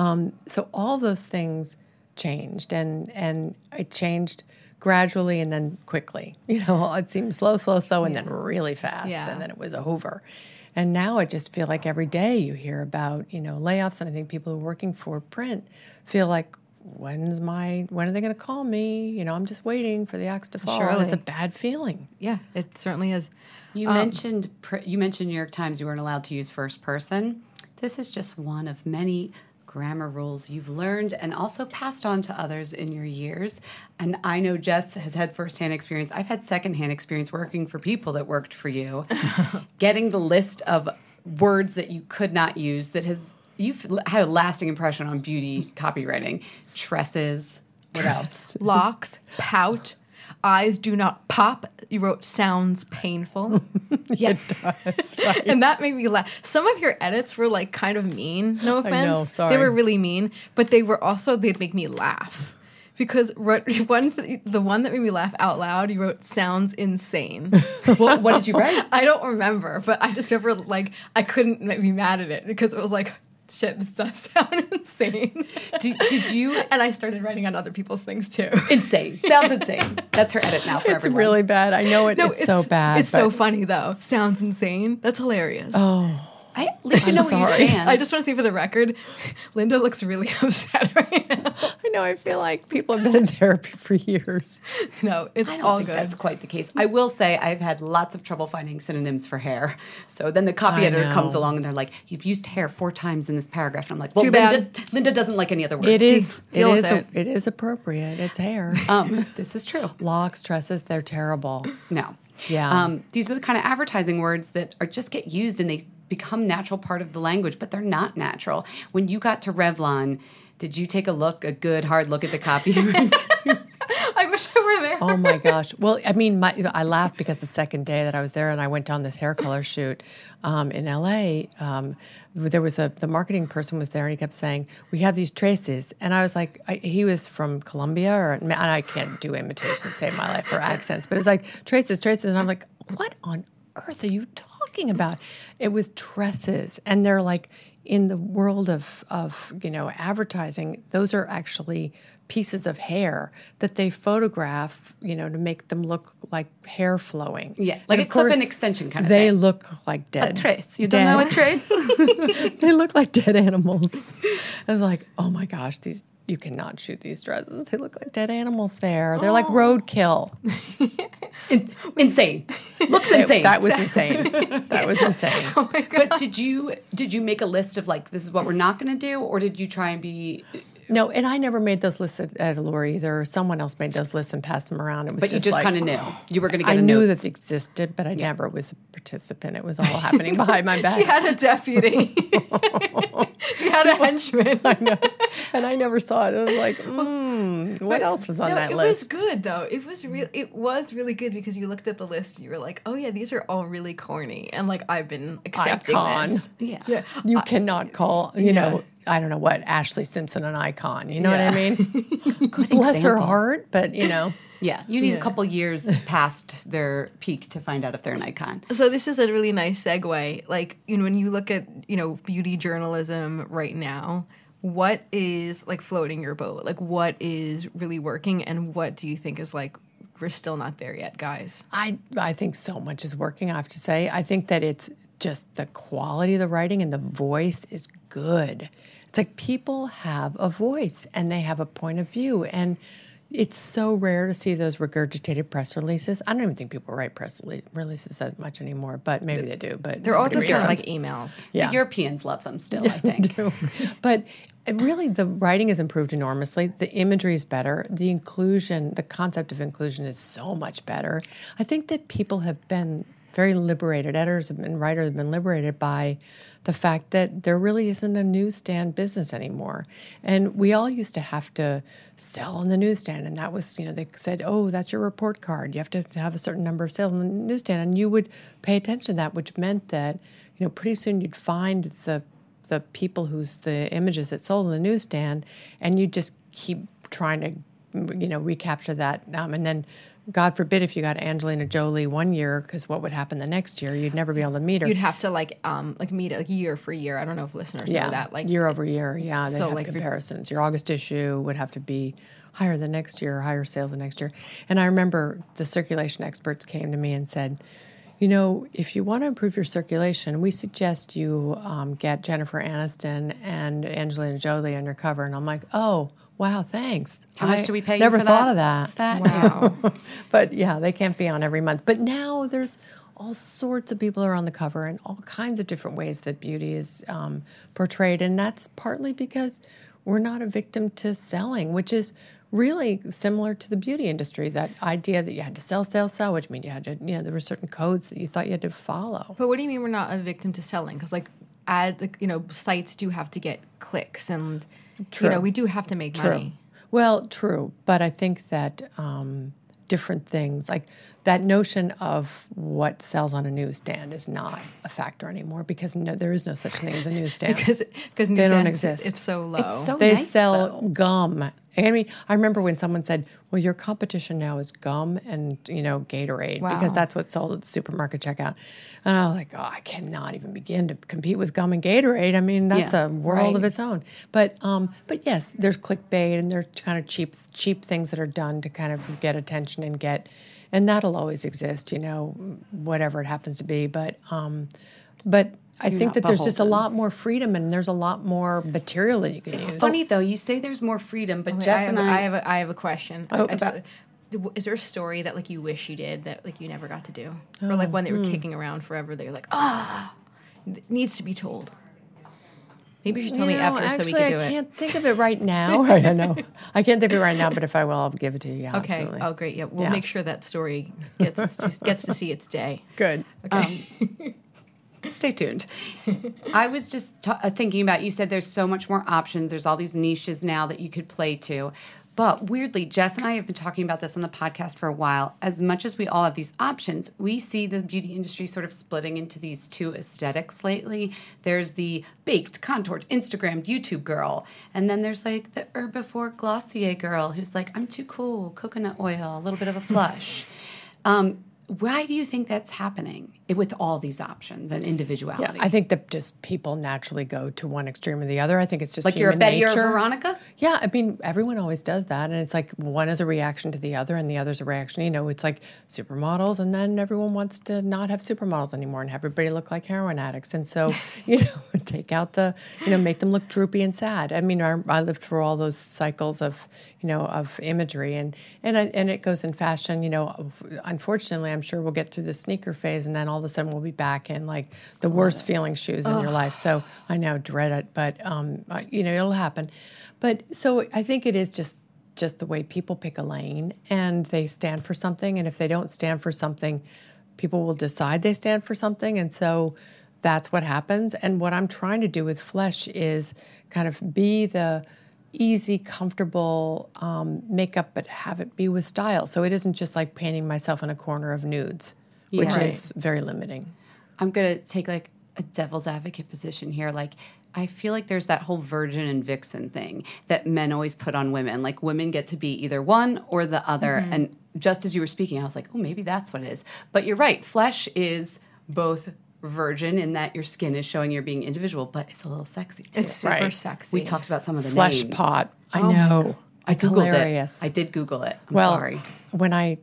all those things changed, and it changed gradually and then quickly. It seemed slow, and then really fast, and then it was over. And now I just feel like every day you hear about, layoffs, and I think people who are working for print feel like, when are they going to call me? I'm just waiting for the axe to fall. Surely. And it's a bad feeling. Yeah, it certainly is. You mentioned New York Times. You weren't allowed to use first person. This is just one of many grammar rules you've learned and also passed on to others in your years. And I know Jess has had firsthand experience. I've had secondhand experience working for people that worked for you, getting the list of words that you could not use you've had a lasting impression on beauty copywriting. Tresses. What else? Locks. Pout. Eyes do not pop. You wrote sounds painful. Yeah. It does, right. And that made me laugh. Some of your edits were kind of mean. No offense. I know, sorry. They were really mean, but they'd make me laugh. because the one that made me laugh out loud, you wrote "sounds insane." What did you write? I don't remember, but I just remember like I couldn't be mad at it because it was like, shit, this does sound insane. Did you? And I started writing on other people's things too. Insane. Sounds insane. That's her edit now for It's everyone. really bad. I know it. No, it's so bad. It's so funny though. Sounds insane. That's hilarious. Oh, At least you know where you sorry. stand. I just want to say for the record, Linda looks really upset right now. I know. I feel like people have been in therapy for years. No, it's I don't all think good. that's quite the case. I will say I've had lots of trouble finding synonyms for hair. So then the copy editor know. comes along and they're like, "You've used hair 4 times in this paragraph." And I'm like, "Well, Too bad. Linda doesn't like any other words." It is. deal with it. It is appropriate. It's hair. This is true. Locks, tresses. They're terrible. No. Yeah. These are the kind of advertising words that are just get used and they become natural part of the language, but they're not natural. When you got to Revlon, did you take a good hard look at the copy? I wish I were there. Oh my gosh. Well, I mean, I laughed because the second day that I was there and I went on this hair color shoot in LA, there was the marketing person was there and he kept saying, "We have these traces." And I was like, he was from Colombia and I can't do imitations to save my life or accents, but it's like traces. And I'm like, what on earth are you talking about? It was tresses. And they're like, in the world of advertising, those are actually pieces of hair that they photograph, to make them look like hair flowing. Yeah, like And a of clip course, and extension kind of they thing. look like dead. A trace. You don't know a trace? They look like dead animals. I was like, oh my gosh, you cannot shoot these dresses. They look like dead animals there. They're like roadkill. Insane. Looks insane. That was insane. That was insane. Oh my God. But did you make a list of like, this is what we're not going to do? Or did you try and be... No, and I never made those lists at Allure either. Someone else made those lists and passed them around. It was But you just like, kind of knew. You were going to get I a knew note. that they existed, but I never was a participant. It was all happening behind my back. She had a deputy. She had a henchman. I know. And I never saw it. It was like, what else was on that it list? was good though. It was really good because you looked at the list and you were like, oh yeah, these are all really corny. And like I've been accepting Icon. this. Yeah. You cannot call, I don't know what, Ashley Simpson an icon. You know what I mean? Bless her example. heart, but Yeah, you need a couple years past their peak to find out if they're an icon. So this is a really nice segue. Like, when you look at, beauty journalism right now, what is like floating your boat? Like what is really working and what do you think is like, we're still not there yet, guys? I think so much is working, I have to say. I think that it's just the quality of the writing and the voice is good. It's like people have a voice and they have a point of view. And it's so rare to see those regurgitated press releases. I don't even think people write press releases that much anymore, but maybe they do. But They're all nobody just kind reads of them. like emails. Yeah. The Europeans love them still, I think. But really, the writing has improved enormously. The imagery is better. The inclusion, the concept of inclusion is so much better. I think that people have been very liberated. Editors and writers have been liberated by the fact that there really isn't a newsstand business anymore. And we all used to have to sell on the newsstand. And that was, they said, oh, that's your report card. You have to have a certain number of sales on the newsstand. And you would pay attention to that, which meant that, pretty soon you'd find the people whose the images that sold on the newsstand, and you just keep trying to, recapture that. And then, God forbid, if you got Angelina Jolie one year, because what would happen the next year? You'd never be able to meet her. You'd have to like meet it like year for year. I don't know if listeners know that. Like year over year, yeah. They So, have like, comparisons. Your August issue would have to be higher the next year, higher sales the next year. And I remember the circulation experts came to me and said, if you want to improve your circulation, we suggest you get Jennifer Aniston and Angelina Jolie on your cover. And I'm like, oh, wow, thanks. How much do we pay you Never for thought that? of Is that. that? wow. But yeah, they can't be on every month. But now there's all sorts of people are on the cover and all kinds of different ways that beauty is portrayed. And that's partly because we're not a victim to selling, which is really similar to the beauty industry, that idea that you had to sell, which means you had to, there were certain codes that you thought you had to follow. But what do you mean we're not a victim to selling? Because like sites do have to get clicks and, True. we do have to make True. money. Well, true. But I think that different things, like that notion of what sells on a newsstand is not a factor anymore because there is no such thing as a newsstand. Because they don't exist. It's so low. It's so They nice, sell though. gum I mean, I remember when someone said, well, your competition now is gum and, Gatorade, because that's what's sold at the supermarket checkout. And I was like, oh, I cannot even begin to compete with gum and Gatorade. I mean, that's a world of its own. But yes, there's clickbait and there's kind of cheap things that are done to kind of get attention and that'll always exist, whatever it happens to be. But I think that there's just a lot more freedom and there's a lot more material that you can use. It's funny though, you say there's more freedom, but Jess and I have a question. Is there a story that like you wish you did that like you never got to do? Or like one that you were kicking around forever that you're like, it needs to be told. Maybe you should tell me after so we can do it. I can't think of it right now. I don't know. I can't think of it right now, but if I will, I'll give it to you. Yeah, okay. Absolutely. Oh, great. Yeah, we'll make sure that story gets to see its day. Good. Okay. Stay tuned. I was just thinking about, you said there's so much more options. There's all these niches now that you could play to. But weirdly, Jess and I have been talking about this on the podcast for a while. As much as we all have these options, we see the beauty industry sort of splitting into these two aesthetics lately. There's the baked, contoured, Instagrammed YouTube girl. And then there's like the Herbivore Glossier girl who's like, I'm too cool, coconut oil, a little bit of a flush. Why do you think that's happening with all these options and individuality? Yeah, I think that just people naturally go to one extreme or the other. I think it's just like you're a human Betty nature. or a Veronica? Yeah, I mean, everyone always does that. And it's like one is a reaction to the other and the other's a reaction. It's like supermodels and then everyone wants to not have supermodels anymore and have everybody look like heroin addicts. And so, take out make them look droopy and sad. I mean, I lived through all those cycles of imagery and it goes in fashion. Unfortunately, I'm sure we'll get through the sneaker phase and then all of a sudden we'll be back in like the worst feeling shoes in your life. So I know, dread it, but it'll happen. But so I think it is just the way people pick a lane and they stand for something. And if they don't stand for something, people will decide they stand for something. And so that's what happens. And what I'm trying to do with Flesh is kind of be the easy, comfortable makeup, but have it be with style. So it isn't just like painting myself in a corner of nudes, which is very limiting. I'm going to take like a devil's advocate position here. Like, I feel like there's that whole virgin and vixen thing that men always put on women. Like, women get to be either one or the other. Mm-hmm. And just as you were speaking, I was like, oh, maybe that's what it is. But you're right. Flesh is both virgin in that your skin is showing you're being individual, but it's a little sexy too. It's super sexy. We talked about some of the Flesh names. pot. I know. I Googled hilarious. it. I did Google it. I'm well, sorry. When I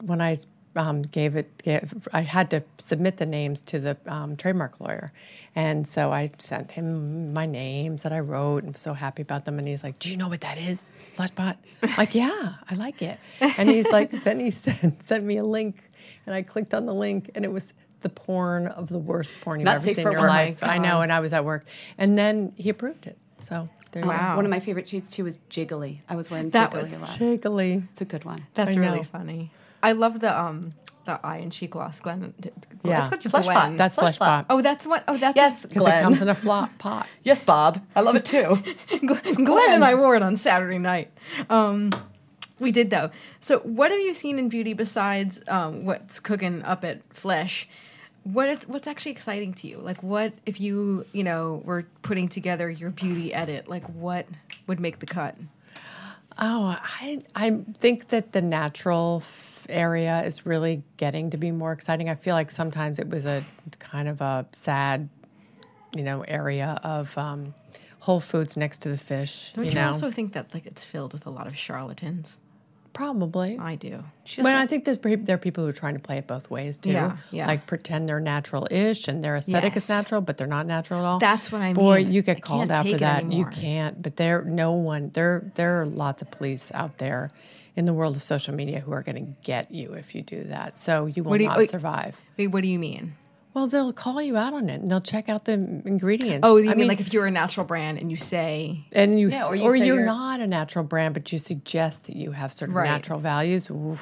I had to submit the names to the trademark lawyer. And so I sent him my names that I wrote. I'm so happy about them. And he's like, do you know what that is? Fleshbot? I'm like, yeah, I like it. And he's like, then he sent me a link. And I clicked on the link and it was the porn of the worst porn you've ever seen in your life. I know, and I was at work. And then he approved it. So there you go. One of my favorite shades too was Jiggly. I was wearing Jiggly a lot. Jiggly. It's a good one. That's really funny. I love the eye and cheek gloss, Glenn. Yeah, Fleshbot. That's Fleshbot. Oh, that's what. Oh, that's yes, because it comes in a flop pot. Yes, Bob. I love it too. Glenn and I wore it on Saturday night. We did though. So, what have you seen in beauty besides what's cooking up at Flesh? What's actually exciting to you? Like, what if you were putting together your beauty edit? Like, what would make the cut? Oh, I think that the natural area is really getting to be more exciting. I feel like sometimes it was a kind of a sad, area of Whole Foods next to the fish. Don't you also think that like it's filled with a lot of charlatans? Probably. I do. But I think there are people who are trying to play it both ways too. Yeah. Like pretend they're natural-ish and their aesthetic is natural, but they're not natural at all. That's what I mean. Boy, you get called out for that. Anymore. You can't. But there are lots of police out there in the world of social media who are going to get you if you do that. So you will not survive. Wait, what do you mean? Well, they'll call you out on it, and they'll check out the ingredients. Oh, I mean, like if you're a natural brand and you say... And or you're not a natural brand, but you suggest that you have sort of natural values, oof,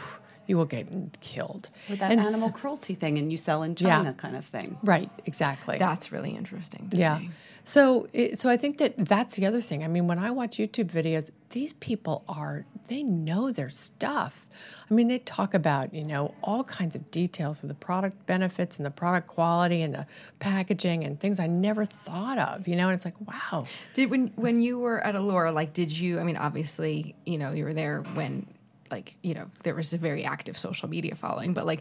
you will get killed. With that animal cruelty thing, and you sell in China kind of thing. Right, exactly. That's really interesting. Yeah. So I think that's the other thing. I mean, when I watch YouTube videos, these people they know their stuff. I mean, they talk about, all kinds of details of the product benefits and the product quality and the packaging and things I never thought of, and it's like, wow. When you were at Allure, did you, I mean, obviously, you were there when, there was a very active social media following, but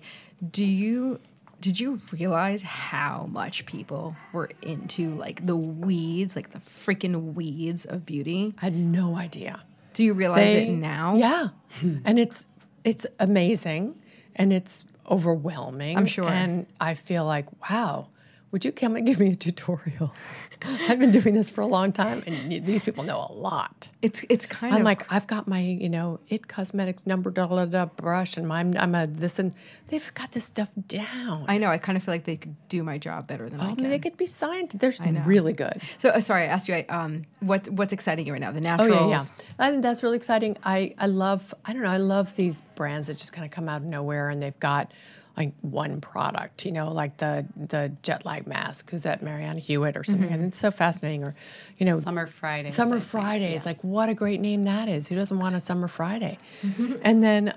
did you realize how much people were into the weeds, the freaking weeds of beauty? I had no idea. Do you realize it now? Yeah. And it's amazing and it's overwhelming. I'm sure. And I feel like, wow, would you come and give me a tutorial? I've been doing this for a long time, and these people know a lot. It's kind I'm of like, I've got my, It Cosmetics number brush, and I'm a this, and they've got this stuff down. I know. I kind of feel like they could do my job better than I can. They could be signed. They're really good. So, sorry, I asked you. What's exciting you right now? The naturals. Oh yeah. I think that's really exciting. I love these brands that just kind of come out of nowhere, and they've got one product, like the jet lag mask. Who's that? Marianne Hewitt or something. And it's so fascinating. Or, Summer Fridays. Summer Fridays. Like, what a great name that is. Who doesn't want a Summer Friday? And then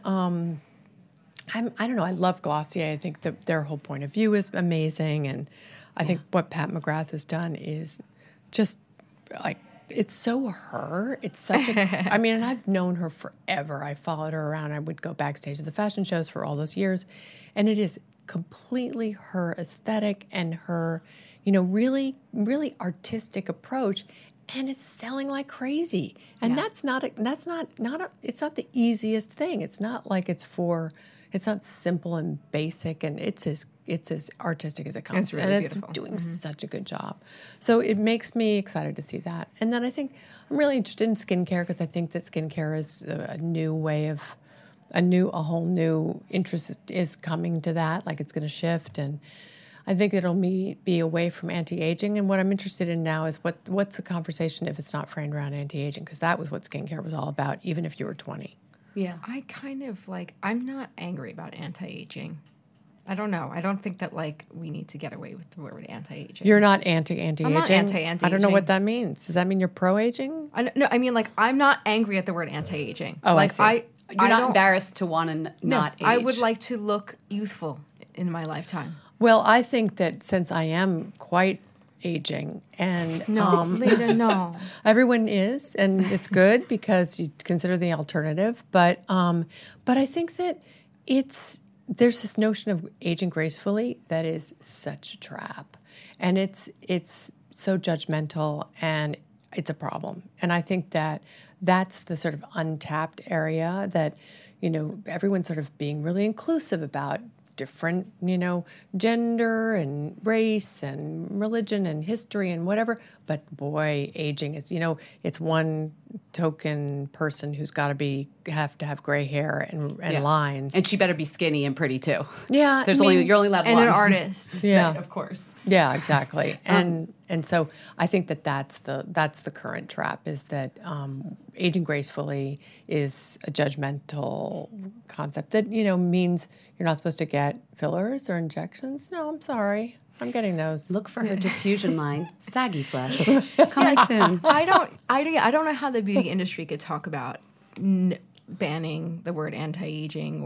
I don't know. I love Glossier. I think their whole point of view is amazing, and I think what Pat McGrath has done is just it's so her. It's such a. I mean, and I've known her forever. I followed her around. I would go backstage at the fashion shows for all those years, and it is completely her aesthetic and her, really, really artistic approach, and it's selling like crazy. And it's not the easiest thing. It's not like it's not simple and basic, and it's as artistic as it comes. It's really and beautiful. It's doing such a good job. So it makes me excited to see that. And then I think I'm really interested in skincare, because I think that skincare is a new way of, a whole new interest is coming to that. It's going to shift, and I think it'll be away from anti-aging. And what I'm interested in now is what's the conversation if it's not framed around anti-aging, because that was what skincare was all about, even if you were 20. Yeah. I kind of I'm not angry about anti-aging. I don't know. I don't think that we need to get away with the word anti-aging. You're not anti-anti-aging? I'm not anti-aging. I don't know what that means. Does that mean you're pro-aging? No, I mean I'm not angry at the word anti-aging. Oh, I see. You're not embarrassed to want to not age. I would like to look youthful in my lifetime. Well, I think that since I am quite aging, and Lita, no, everyone is, and it's good because you consider the alternative. But I think that there's this notion of aging gracefully that is such a trap, and it's so judgmental, and it's a problem. And I think that's the sort of untapped area that everyone's sort of being really inclusive about different, gender and race and religion and history and whatever. But boy, aging is, it's one token person who's got to have to have gray hair and lines. And she better be skinny and pretty too. Yeah. You're only allowed and one. an artist. Yeah. Right, of course. Yeah, exactly. And so I think that's the current trap, is that aging gracefully is a judgmental concept that, means you're not supposed to get fillers or injections. No, I'm sorry. I'm getting those. Look for her diffusion line, Saggy Flesh. Coming soon. I don't know how the beauty industry could talk about banning the word anti-aging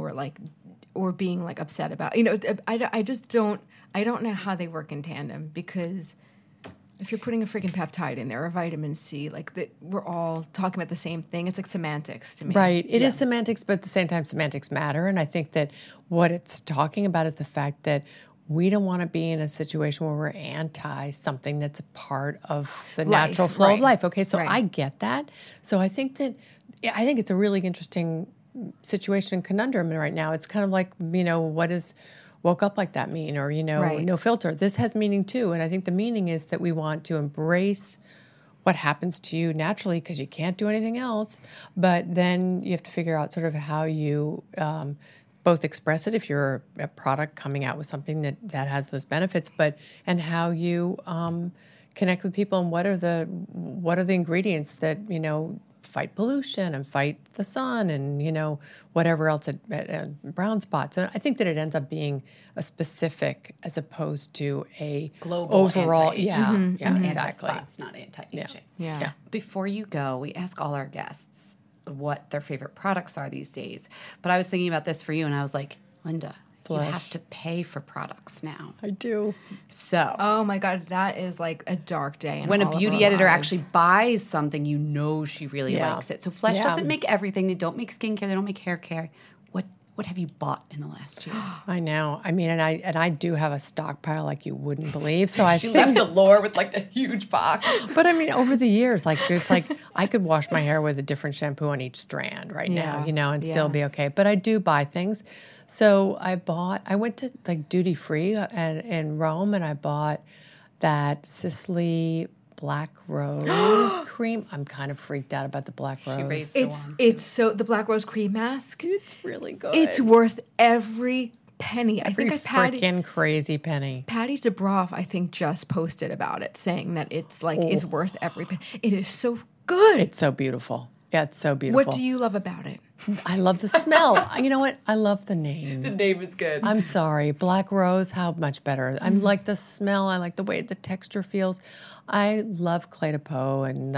or being upset about. I just don't. I don't know how they work in tandem, because if you're putting a freaking peptide in there or vitamin C, we're all talking about the same thing. It's like semantics to me. Right. It is semantics, but at the same time, semantics matter. And I think that what it's talking about is the fact that we don't want to be in a situation where we're anti something that's a part of the natural flow of life. Okay, so I get that. So I think it's a really interesting situation and conundrum right now. It's kind of like, what is woke up like that mean? Or, no filter. This has meaning too. And I think the meaning is that we want to embrace what happens to you naturally, because you can't do anything else. But then you have to figure out sort of how you both express it if you're a product coming out with something that has those benefits, and how you connect with people, and what are the ingredients that fight pollution and fight the sun and, whatever else, brown spots. And I think that it ends up being a specific as opposed to a Global overall. anti-aging. Yeah, exactly. Anti-spots, not anti-aging. Yeah. Before you go, we ask all our guests what their favorite products are these days. But I was thinking about this for you, and I was like, Linda, you have to pay for products now. I do. So Oh my God, that is like a dark day. when a all of beauty our editor lives. actually buys something, she really Yeah. likes it. So Flesh Yeah. doesn't make everything. They don't make skincare. They don't make hair care. What have you bought in the last year? I know. I mean, and I do have a stockpile like you wouldn't believe. So I She think left the lore with like a huge box. But I mean, over the years, it's like I could wash my hair with a different shampoo on each strand right now, and still be okay. But I do buy things. So I went to like duty free in Rome, and I bought that Sicily Black Rose cream. I'm kind of freaked out about the Black Rose. She raised It's so the Black Rose cream mask. It's really good. It's worth every penny. I think freaking crazy penny. Patty DeBroff, I think, just posted about it, saying that it's like is worth every penny. It is so good. It's so beautiful. Yeah, it's so beautiful. What do you love about it? I love the smell. You know what? I love the name. The name is good. I'm sorry. Black Rose, how much better. I like the smell. I like the way the texture feels. I love Clé de Peau, and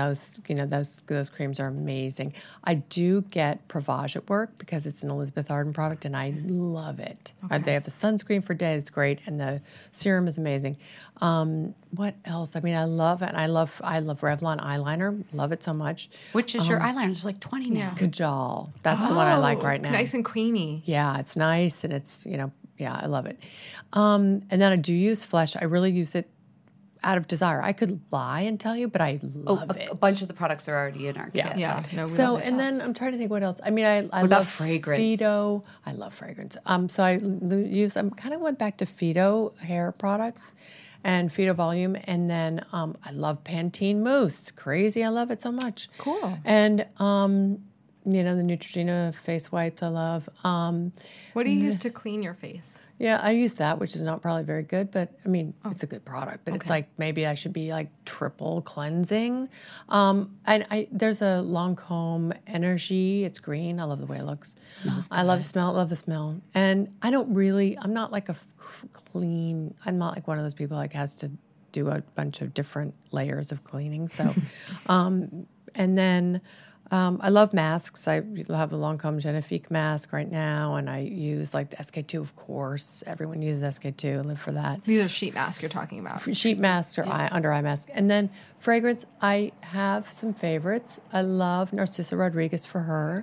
those creams are amazing. I do get Provage at work because it's an Elizabeth Arden product, and I love it. They have a sunscreen for day. It's great, and the serum is amazing. What else? I mean, I love it. I love Revlon eyeliner. Love it so much. Which is your eyeliner? It's like 20 now. Kajal. That's the one I like right now. Nice and creamy. Yeah, it's nice, and it's, I love it. And then I do use Flesh. I really use it out of desire. I could lie and tell you, but I love it. A bunch of the products are already in our kit. Yeah. No, we So, love and then I'm trying to think what else. I mean, I about love fragrance? Fido. I love fragrance. So I kind of went back to Fido hair products and Fido Volume. And then I love Pantene Mousse. Crazy. I love it so much. Cool. And, the Neutrogena face wipes I love. What do you use to clean your face? Yeah, I use that, which is not probably very good, but I mean, it's a good product. But it's like maybe I should be like triple cleansing. And there's a Lancome Energy. It's green. I love the way it looks. Smells good. I love the smell. And I'm not like I'm not like one of those people like has to do a bunch of different layers of cleaning. So, and then. I love masks. I have a Lancome Genifique mask right now, and I use like the SK2, of course. Everyone uses SK2. I live for that. These are sheet masks you're talking about. Sheet masks or under eye mask. And then fragrance, I have some favorites. I love Narcissa Rodriguez for her.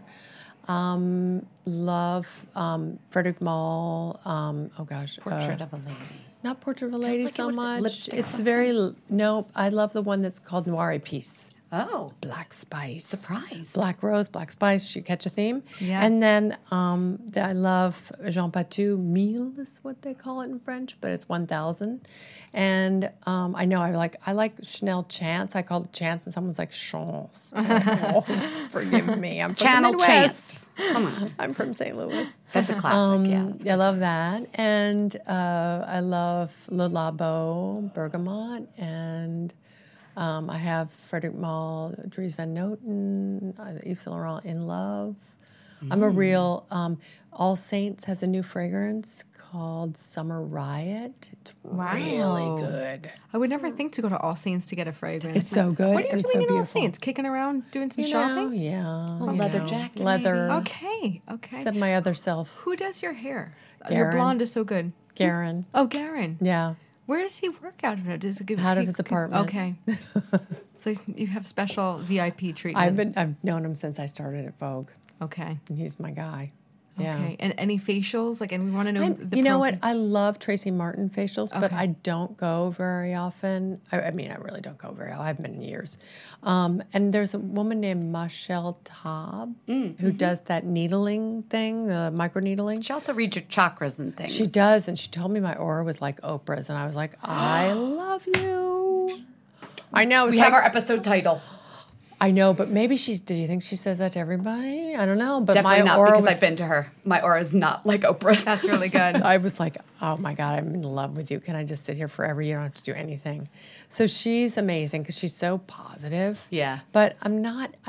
Love Frederic Malle. Portrait of a Lady. Not Portrait of a Lady like so it with much. lipstick It's on very, no, I love the one that's called Noir Épice. Oh. Black Spice. Surprised. Black Rose, Black Spice. You catch a theme? Yeah. And then I love Jean Patou. 1000 is what they call it in French, but it's 1000. And I know I like Chanel Chance. I call it Chance, and someone's like Chance. Oh, forgive me. I'm from Channel the Midwest. Chance. Come on. I'm from St. Louis. That's a classic, I love that. And I love Le Labo Bergamot, and I have Frederic Malle, Dries Van Noten, Yves Saint Laurent In Love. I'm a real, All Saints has a new fragrance called Summer Riot. It's really good. I would never think to go to All Saints to get a fragrance. It's so good. What are you and doing so in All beautiful. Saints? Kicking around, doing some shopping? Yeah. leather jacket, Leather. Okay. Instead of my other self, Who does your hair? Your Garen. blonde is so good. Garen. Oh, Garen. Yeah. Where does he work out of? Does it Out of his apartment. Okay. So you have special VIP treatment. I've known him since I started at Vogue. Okay. And he's my guy. Yeah. Okay. And any facials? Like, and we want to know You know what? I love Tracy Martin facials, but I don't go very often. I mean, I really don't go very often. I haven't been in years. And there's a woman named Michelle Taub who does that needling thing, the micro needling. She also reads your chakras and things. She does, and she told me my aura was like Oprah's, and I was like, I love you. I know. We have our episode title. I know, but maybe do you think she says that to everybody? I don't know. But Definitely my not, aura because was, I've been to her. My aura is not like Oprah's. That's really good. I was like, oh my God, I'm in love with you. Can I just sit here forever? You don't have to do anything. So she's amazing because she's so positive. Yeah. But I don't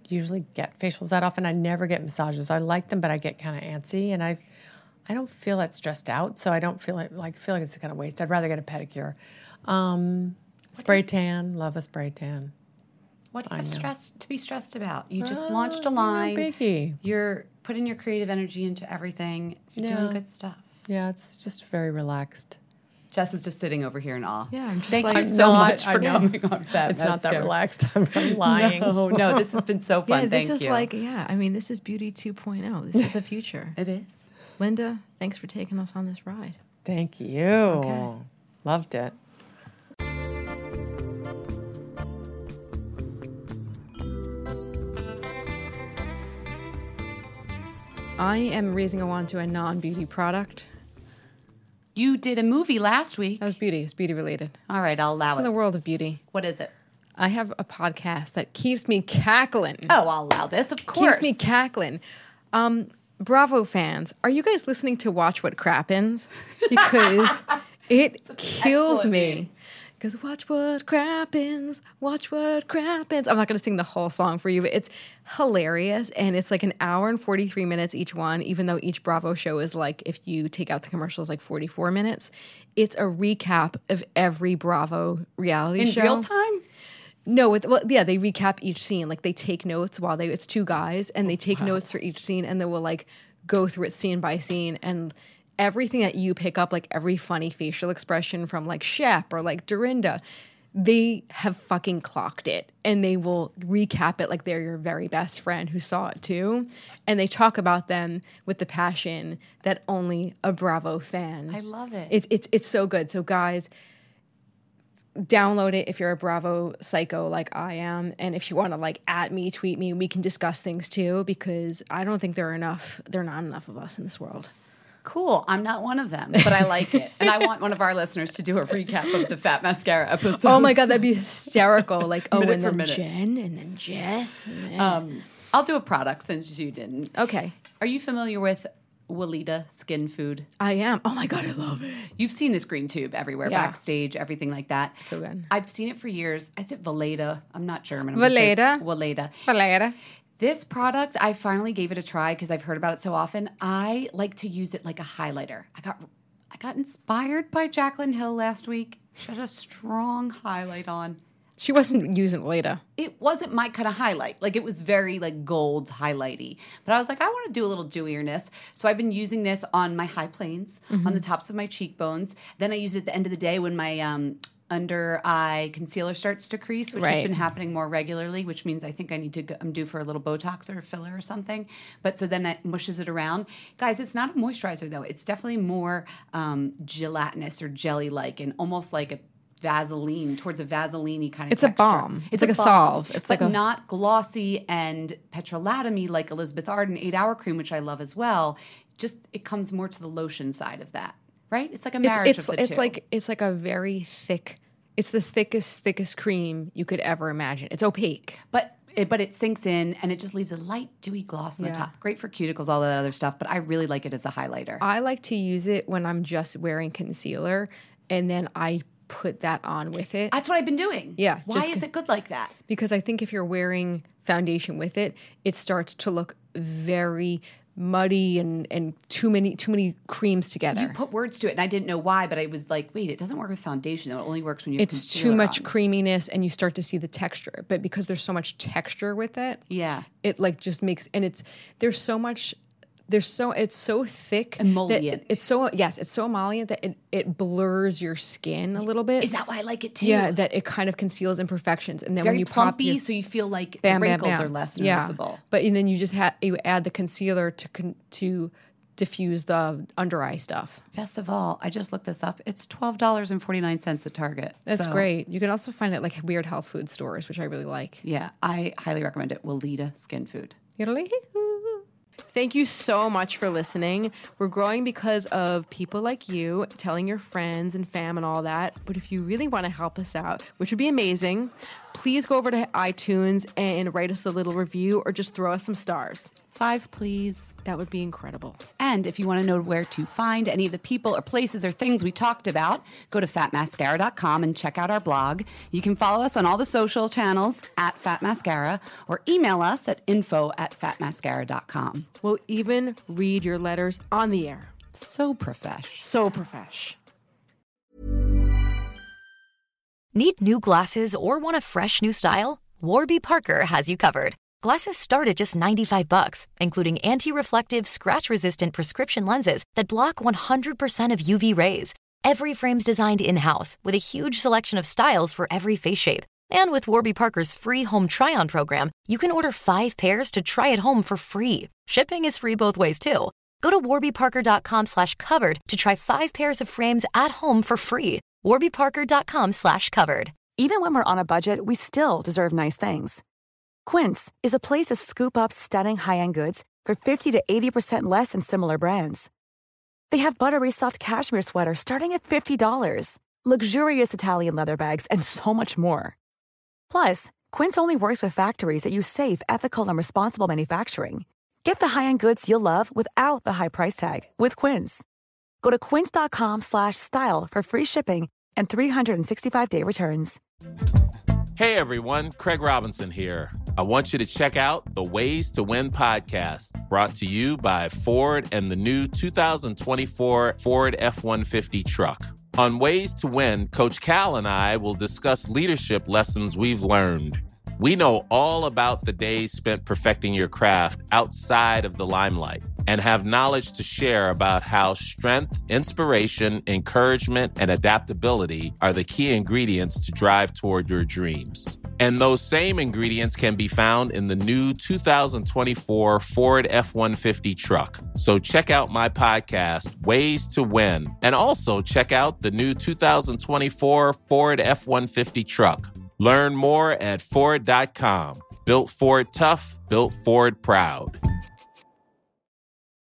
usually get facials that often. I never get massages. I like them, but I get kind of antsy, and I don't feel that stressed out, so I don't feel like it's kind of waste. I'd rather get a pedicure. Spray tan, love a spray tan. What do you have to be stressed about? You just launched a line. No biggie. You're putting your creative energy into everything. You're doing good stuff. Yeah, it's just very relaxed. Jess is just sitting over here in awe. Yeah, I'm just Thank like, you so much for I know. coming on Fat It's not that Mascara. relaxed. I'm lying. No, this has been so fun. yeah, this Thank is you. I mean, this is beauty 2.0. This is the future. It is. Linda, thanks for taking us on this ride. Thank you. Okay. Loved it. I am raising a wand to a non-beauty product. You did a movie last week. That was beauty. It's beauty related. All right, I'll allow It's in the it. world of beauty. What is it? I have a podcast that keeps me cackling. Oh, I'll allow this, of course. Keeps me cackling. Bravo fans, are you guys listening to Watch What Crappens? Because it kills excellent me. name. Because watch what crappens, watch what crappens. I'm not going to sing the whole song for you, but it's hilarious. And it's like an hour and 43 minutes each one, even though each Bravo show is like, if you take out the commercials, like 44 minutes. It's a recap of every Bravo reality show. In real time? No, they recap each scene. Like they take notes while it's two guys and they take notes for each scene and they will like go through it scene by scene and everything that you pick up, like every funny facial expression from like Shep or like Dorinda, they have fucking clocked it and they will recap it like they're your very best friend who saw it too. And they talk about them with the passion that only a Bravo fan. I love it. It's so good. So guys, download it if you're a Bravo psycho like I am. And if you want to like at me, tweet me, we can discuss things too, because I don't think there are not enough of us in this world. Cool. I'm not one of them, but I like it. And I want one of our listeners to do a recap of the Fat Mascara episode. Oh my God, that'd be hysterical. Like, Minute and for then minute. Jen, and then Jess. And then... I'll do a product since you didn't. Okay. Are you familiar with Weleda Skin Food? I am. Oh my God, I love it. You've seen this green tube everywhere, Yeah. backstage, everything like that. So good. I've seen it for years. Is it Weleda? I'm not German. I'm Weleda. Weleda. Valera. This product, I finally gave it a try because I've heard about it so often. I like to use it like a highlighter. I got inspired by Jaclyn Hill last week. She had a strong highlight on. She wasn't using Valera. It wasn't my kind of highlight. Like it was very like gold highlighty. But I was like, I want to do a little dewierness. So I've been using this on my high planes, on the tops of my cheekbones. Then I use it at the end of the day when my under eye concealer starts to crease, which has Right. been happening more regularly, which means I think I need to go, I'm due for a little Botox or a filler or something. But so then it mushes it around. Guys, it's not a moisturizer though. It's definitely more gelatinous or jelly-like and almost like a Vaseline, towards a Vaseline-y kind of It's a texture. balm. It's like a balm, salve. It's but like a- not glossy and petrolatum-y like Elizabeth Arden 8-Hour Cream, which I love as well. Just it comes more to the lotion side of that, right? It's like a marriage of the two. It's like a very thick. It's the thickest cream you could ever imagine. It's opaque. But it sinks in and it just leaves a light, dewy gloss on the Yeah. top. Great for cuticles, all that other stuff. But I really like it as a highlighter. I like to use it when I'm just wearing concealer, and then I put that on with it. That's what I've been doing. Yeah, Why just is it good like that? Because I think if you're wearing foundation with it, it starts to look very muddy and too many creams together. You put words to it, and I didn't know why, but I was like, wait, it doesn't work with foundation. Though. It only works when you have It's concealer too much on. creaminess, and you start to see the texture. But because there's so much texture with it, Yeah. it like just makes, and it's so thick, Emollient. It's so emollient that it blurs your skin a little bit. Is that why I like it too? Yeah, that it kind of conceals imperfections, and then Very when you pop plumpy, your, so you feel like bam, the bam, wrinkles bam. are less Yeah. noticeable. But and then you just you add the concealer to diffuse the under eye stuff. Best of all, I just looked this up. It's $12.49 at Target. That's So, great. You can also find it like weird health food stores, which I really like. Yeah, I highly recommend it. Weleda Skin Food. Thank you so much for listening. We're growing because of people like you telling your friends and fam and all that. But if you really want to help us out, which would be amazing, please go over to iTunes and write us a little review or just throw us some stars. 5, please. That would be incredible. And if you want to know where to find any of the people or places or things we talked about, go to fatmascara.com and check out our blog. You can follow us on all the social channels at fatmascara or email us at info@fatmascara.com. We'll even read your letters on the air. So profesh. So profesh. Need new glasses or want a fresh new style? Warby Parker has you covered. Glasses start at just $95, including anti-reflective, scratch-resistant prescription lenses that block 100% of UV rays. Every frame's designed in-house with a huge selection of styles for every face shape. And with Warby Parker's free home try-on program, you can order 5 pairs to try at home for free. Shipping is free both ways, too. Go to warbyparker.com/covered to try 5 pairs of frames at home for free. warbyparker.com/covered. Even when we're on a budget, we still deserve nice things. Quince is a place to scoop up stunning high-end goods for 50 to 80% less than similar brands. They have buttery soft cashmere sweaters starting at $50, luxurious Italian leather bags, and so much more. Plus, Quince only works with factories that use safe, ethical, and responsible manufacturing. Get the high-end goods you'll love without the high price tag with Quince. Go to quince.com/style for free shipping and 365-day returns. Hey everyone, Craig Robinson here. I want you to check out the Ways to Win podcast, brought to you by Ford and the new 2024 Ford F-150 truck. On Ways to Win, Coach Cal and I will discuss leadership lessons we've learned. We know all about the days spent perfecting your craft outside of the limelight and have knowledge to share about how strength, inspiration, encouragement, and adaptability are the key ingredients to drive toward your dreams. And those same ingredients can be found in the new 2024 Ford F-150 truck. So check out my podcast, Ways to Win, and also check out the new 2024 Ford F-150 truck. Learn more at Ford.com. Built Ford tough, built Ford proud.